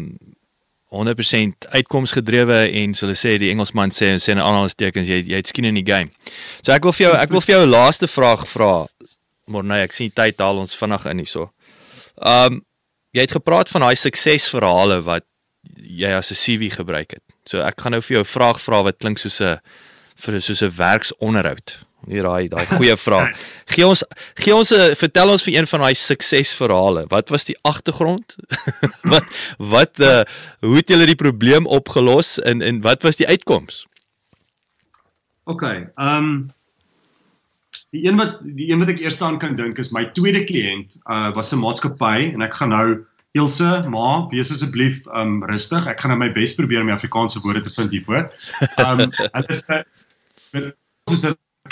100% uitkomsgedrewe en so hulle sê, die Engelsman sê in aanhalingstekens, jy het skin in die game. So ek wil vir jou 'n laaste vraag vra, Morney, ek sien tyd haal ons vinnig in hierso. Jy het gepraat van daai suksesverhale wat jy as 'n CV gebruik het. So ek gaan nou vir jou 'n vraag vra wat klink soos 'n werksonderhoud. Hier daai goeie vraag. Vertel ons vir een van daai suksesverhale. Wat was die agtergrond? Hoe het julle die probleem opgelos en wat was die uitkoms? Okay, die een wat ek eers aan kan dink is my tweede kliënt was 'n maatskappy en ek gaan nou Ilse, ma, wees asseblief rustig. Ek gaan nou my bes probeer om die Afrikaanse woorde te vind hiervoor. Hulle is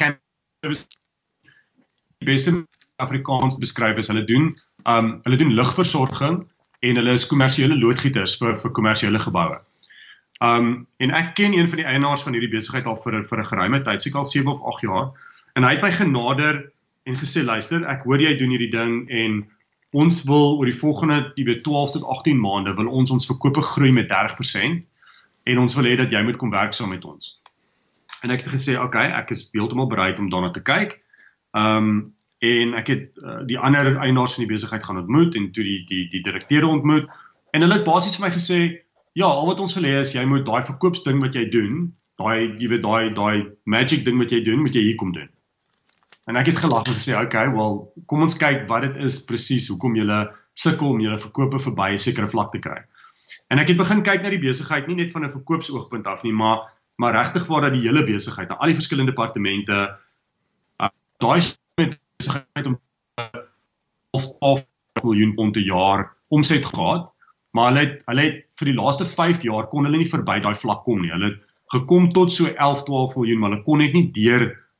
die beste Afrikaans beskryf is hulle doen lugversorging en hulle is kommersiële loodgieters vir kommersiële geboue. En ek ken een van die eienaars van hierdie besigheid al vir 'n geruime tyd, seker al 7 of 8 jaar. En hy het my genader en gesê, luister, ek hoor jy doen hierdie ding en ons wil oor die volgende 12 tot 18 maande wil ons verkope groei met 30% en ons wil hê dat jy moet kom werk saam met ons. En ek het gesê, okay, ek is heeltemal bereid om daarna te kyk. En ek het die ander eienaars van die besigheid gaan ontmoet en toe die direkteure ontmoet. En hulle het basies vir my gesê, ja, al wat ons wil hê is jy moet daai verkoopsding wat jy doen, daai magic ding wat jy doen, moet jy hier kom doen. En ek het gelag en gesê, okay, well, kom ons kyk wat dit is presies, hoekom julle sukkel om julle verkope verby 'n sekere vlak te kry. En ek het begin kyk na die besigheid, nie net van 'n verkoopsoogpunt af nie, maar regtig waar dat die hele besigheid, al die verskillende departemente, daai besigheid om 12 miljoen pond per jaar omset gehad, maar hulle het vir die laaste 5 jaar kon hulle nie verby daai vlak kom nie. Hulle het gekom tot so 11-12 miljoen, maar hulle kon net nie deur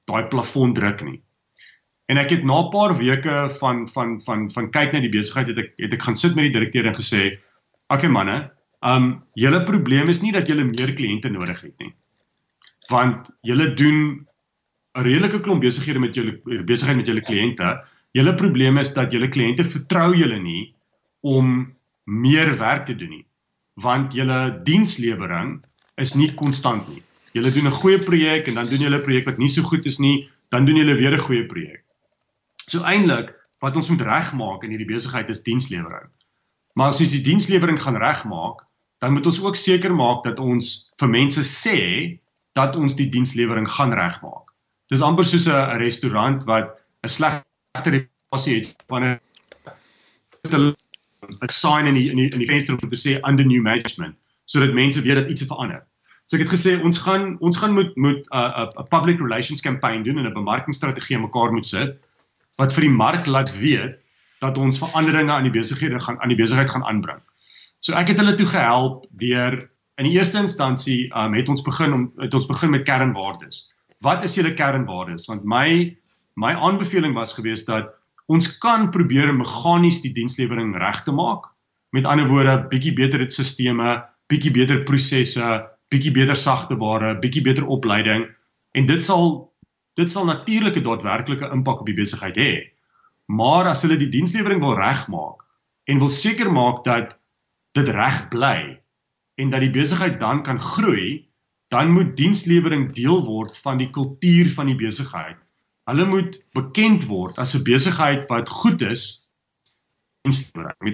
daai plafon druk nie. En ek het na 'n paar weke van kyk na die besigheid het ek gaan sit met die direkteur en gesê, okay manne, julle probleem is nie dat julle meer kliënte nodig het nie. Want julle doen 'n redelike klomp besigheid met julle kliënte. Julle probleem is dat julle kliënte vertrou julle nie om meer werk te doen nie. Want julle dienslewering is nie konstant nie. Julle doen 'n goeie projek en dan doen julle 'n projek wat nie so goed is nie, dan doen julle weer 'n goeie projek. So eintlik, wat ons moet regmaak in hierdie besigheid is dienslewering. Maar as ons die dienslewering gaan regmaak, dan moet ons ook seker maak dat ons vir mense sê dat ons die dienslewering gaan regmaak. Dis amper soos 'n restaurant wat 'n slegte reputasie het wanneer 'n sign in die venster om te sê under new management, sodat mense weet dat iets het verander. So ek het gesê ons gaan moet 'n public relations campaign doen en 'n bemarkingsstrategie aan mekaar moet sit wat vir die mark laat weet dat ons veranderinge aan die besigheid gaan aanbring. So ek het hulle toe gehelp deur in die eerste instansie het ons begin met kernwaardes. Wat is julle kernwaardes? Want my aanbeveling was geweest dat ons kan probeer meganies die dienslewering reg te maak. Met ander woorde, bietjie beter sisteme, bietjie beter prosesse, bietjie beter sagteware, bietjie beter opleiding en dit sal natuurlik 'n daadwerklike impak op die besigheid hê. Maar as hulle die dienslewering wil regmaak en wil seker maak dat dit reg bly en dat die besigheid dan kan groei, dan moet dienslewering deel word van die kultuur van die besigheid. Hulle moet bekend word as 'n besigheid wat goed is met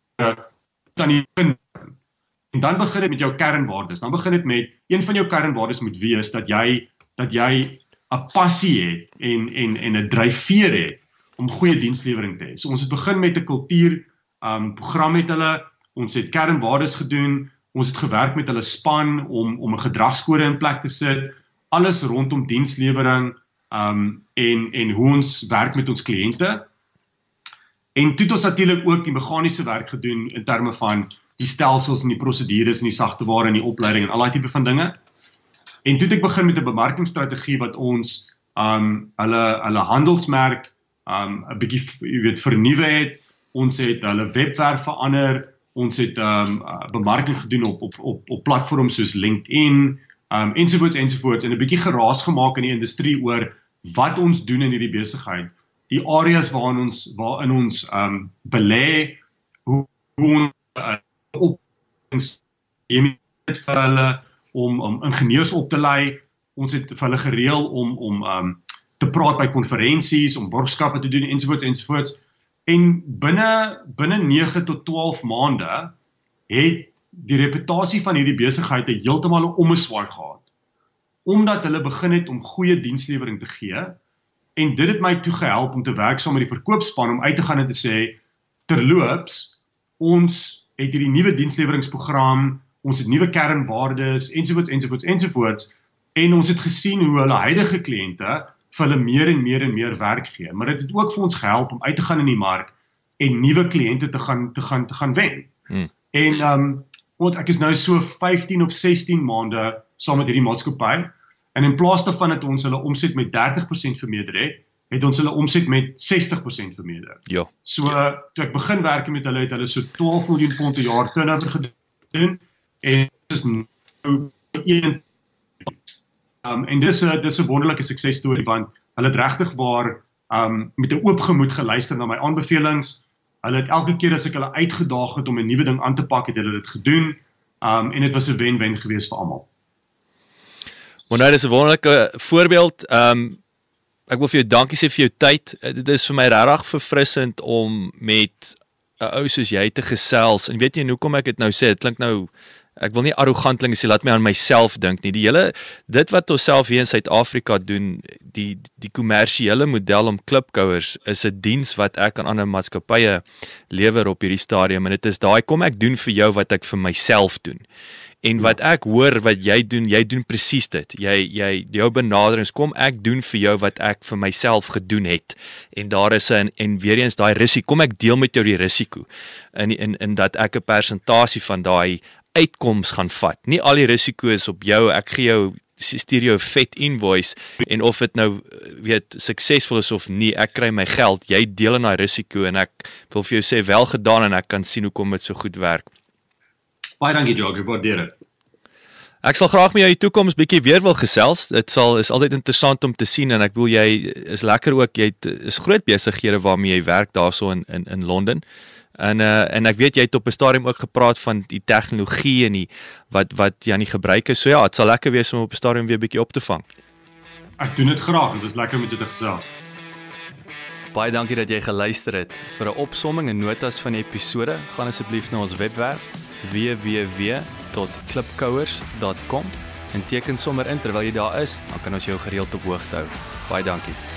dan die punt. En dan begin dit met jou kernwaardes. Dan begin dit met een van jou kernwaardes moet wees dat jy 'n passie het en 'n dryfveer het om goeie dienslewering te hê. So ons het begin met 'n kultuur program met hulle. Ons het kernwaardes gedoen. Ons het gewerk met hulle span om 'n gedragskode in plek te sit. Alles rondom dienslewering en hoe ons werk met ons kliënte. En toe het ons natuurlik ook die meganiese werk gedoen in terme van die stelsels en die prosedures en die sagteware en die opleiding en al daai tipe van dinge. En toe het ek begin met 'n bemarkingsstrategie wat ons hulle handelsmerk 'n bietjie vernuwe het. Ons het hulle webwerf verander. Ons het bemarking gedoen op platforms soos LinkedIn, ensovoorts en 'n bietjie geraas gemaak in die industrie oor wat ons doen in hierdie besigheid. Die areas waarin ons belê, hoe ons opleidings vir hulle om ingenieurs op te lei. Ons het vir hulle gereël om te praat by konferensies, om borgskappe te doen ensovoorts. En binne 9 tot 12 maande het die reputasie van hierdie besigheid heeltemal 'n ommeswaai gehad. Omdat hulle begin het om goeie dienslewering te gee en dit het my toe gehelp om te werk saam met die verkoopspan om uit te gaan en te sê terloops, ons het hierdie nuwe diensleweringsprogram, ons het nuwe kernwaardes ensovoorts en ons het gesien hoe hulle huidige kliënte vir hulle meer en meer werk gee, maar dit het ook vir ons gehelp om uit te gaan in die mark en nuwe kliënte te gaan wen. En ek is nou so 15 of 16 maande saam met hierdie maatskappy en in plaas daarvan dat ons hulle omset met 30% vermeerder het ons hulle omset met 60% vermeerder. Ja. So toe ek begin werk met hulle het hulle so 12 miljoen pond per jaar turnover gedoen en dis nou en dis 'n wonderlike suksesstorie want hulle het regtig waar met 'n oop gemoed geluister na my aanbevelings. Hulle het elke keer as ek hulle uitgedaag het om 'n nuwe ding aan te pak, het hulle dit gedoen en dit was 'n wen-wen geweest vir almal. Maar nou dis 'n wonderlike voorbeeld. Ek wil vir jou dankie sê vir jou tyd. Dit is vir my regtig verfrissend om met 'n ou soos jy te gesels. En weet jy hoekom ek dit nou sê? Dit klink nou ek wil nie arrogant klink sê laat my aan myself dink nie. Dit wat ons self hier in Suid-Afrika doen, die kommersiële model om klipkouers is 'n diens wat ek aan ander maatskappye lewer op hierdie stadium en dit is daai kom ek doen vir jou wat ek vir myself doen. En wat ek hoor wat jy doen presies dit. Jou benaderings kom ek doen vir jou wat ek vir myself gedoen het. En daar is en weer eens daai risiko, kom ek deel met jou die risiko. In dat ek 'n persentasie van daai uitkoms gaan vat. Nie al die risiko is op jou, ek gee jou stuur jou 'n vet invoice en of dit nou weet suksesvol is of nie, ek kry my geld, jy deel in daai risiko en ek wil vir jou sê wel gedaan en ek kan sien hoekom dit so goed werk. Baie dankie Jacques, ek waardeer dit. Ek sal graag met jou in die toekoms bietjie weer wil gesels. Dit is altyd interessant om te sien en ek bedoel jy is lekker ook, jy is groot besighede waarmee jy werk daarso in Londen. En ek weet jy het op 'n stadium ook gepraat van die tegnologie en die wat jy aan die gebruik is. So ja, dit sal lekker wees om op 'n stadium weer bietjie op te vang. Ek doen dit graag, dit is lekker met jou te gesels. Baie dankie dat jy geluister het. Vir 'n opsomming en notas van die episode, gaan asseblief na ons webwerf www.klipkouers.com en teken sommer in terwyl jy daar is, dan kan ons jou gereeld op hoogte hou. Baie dankie.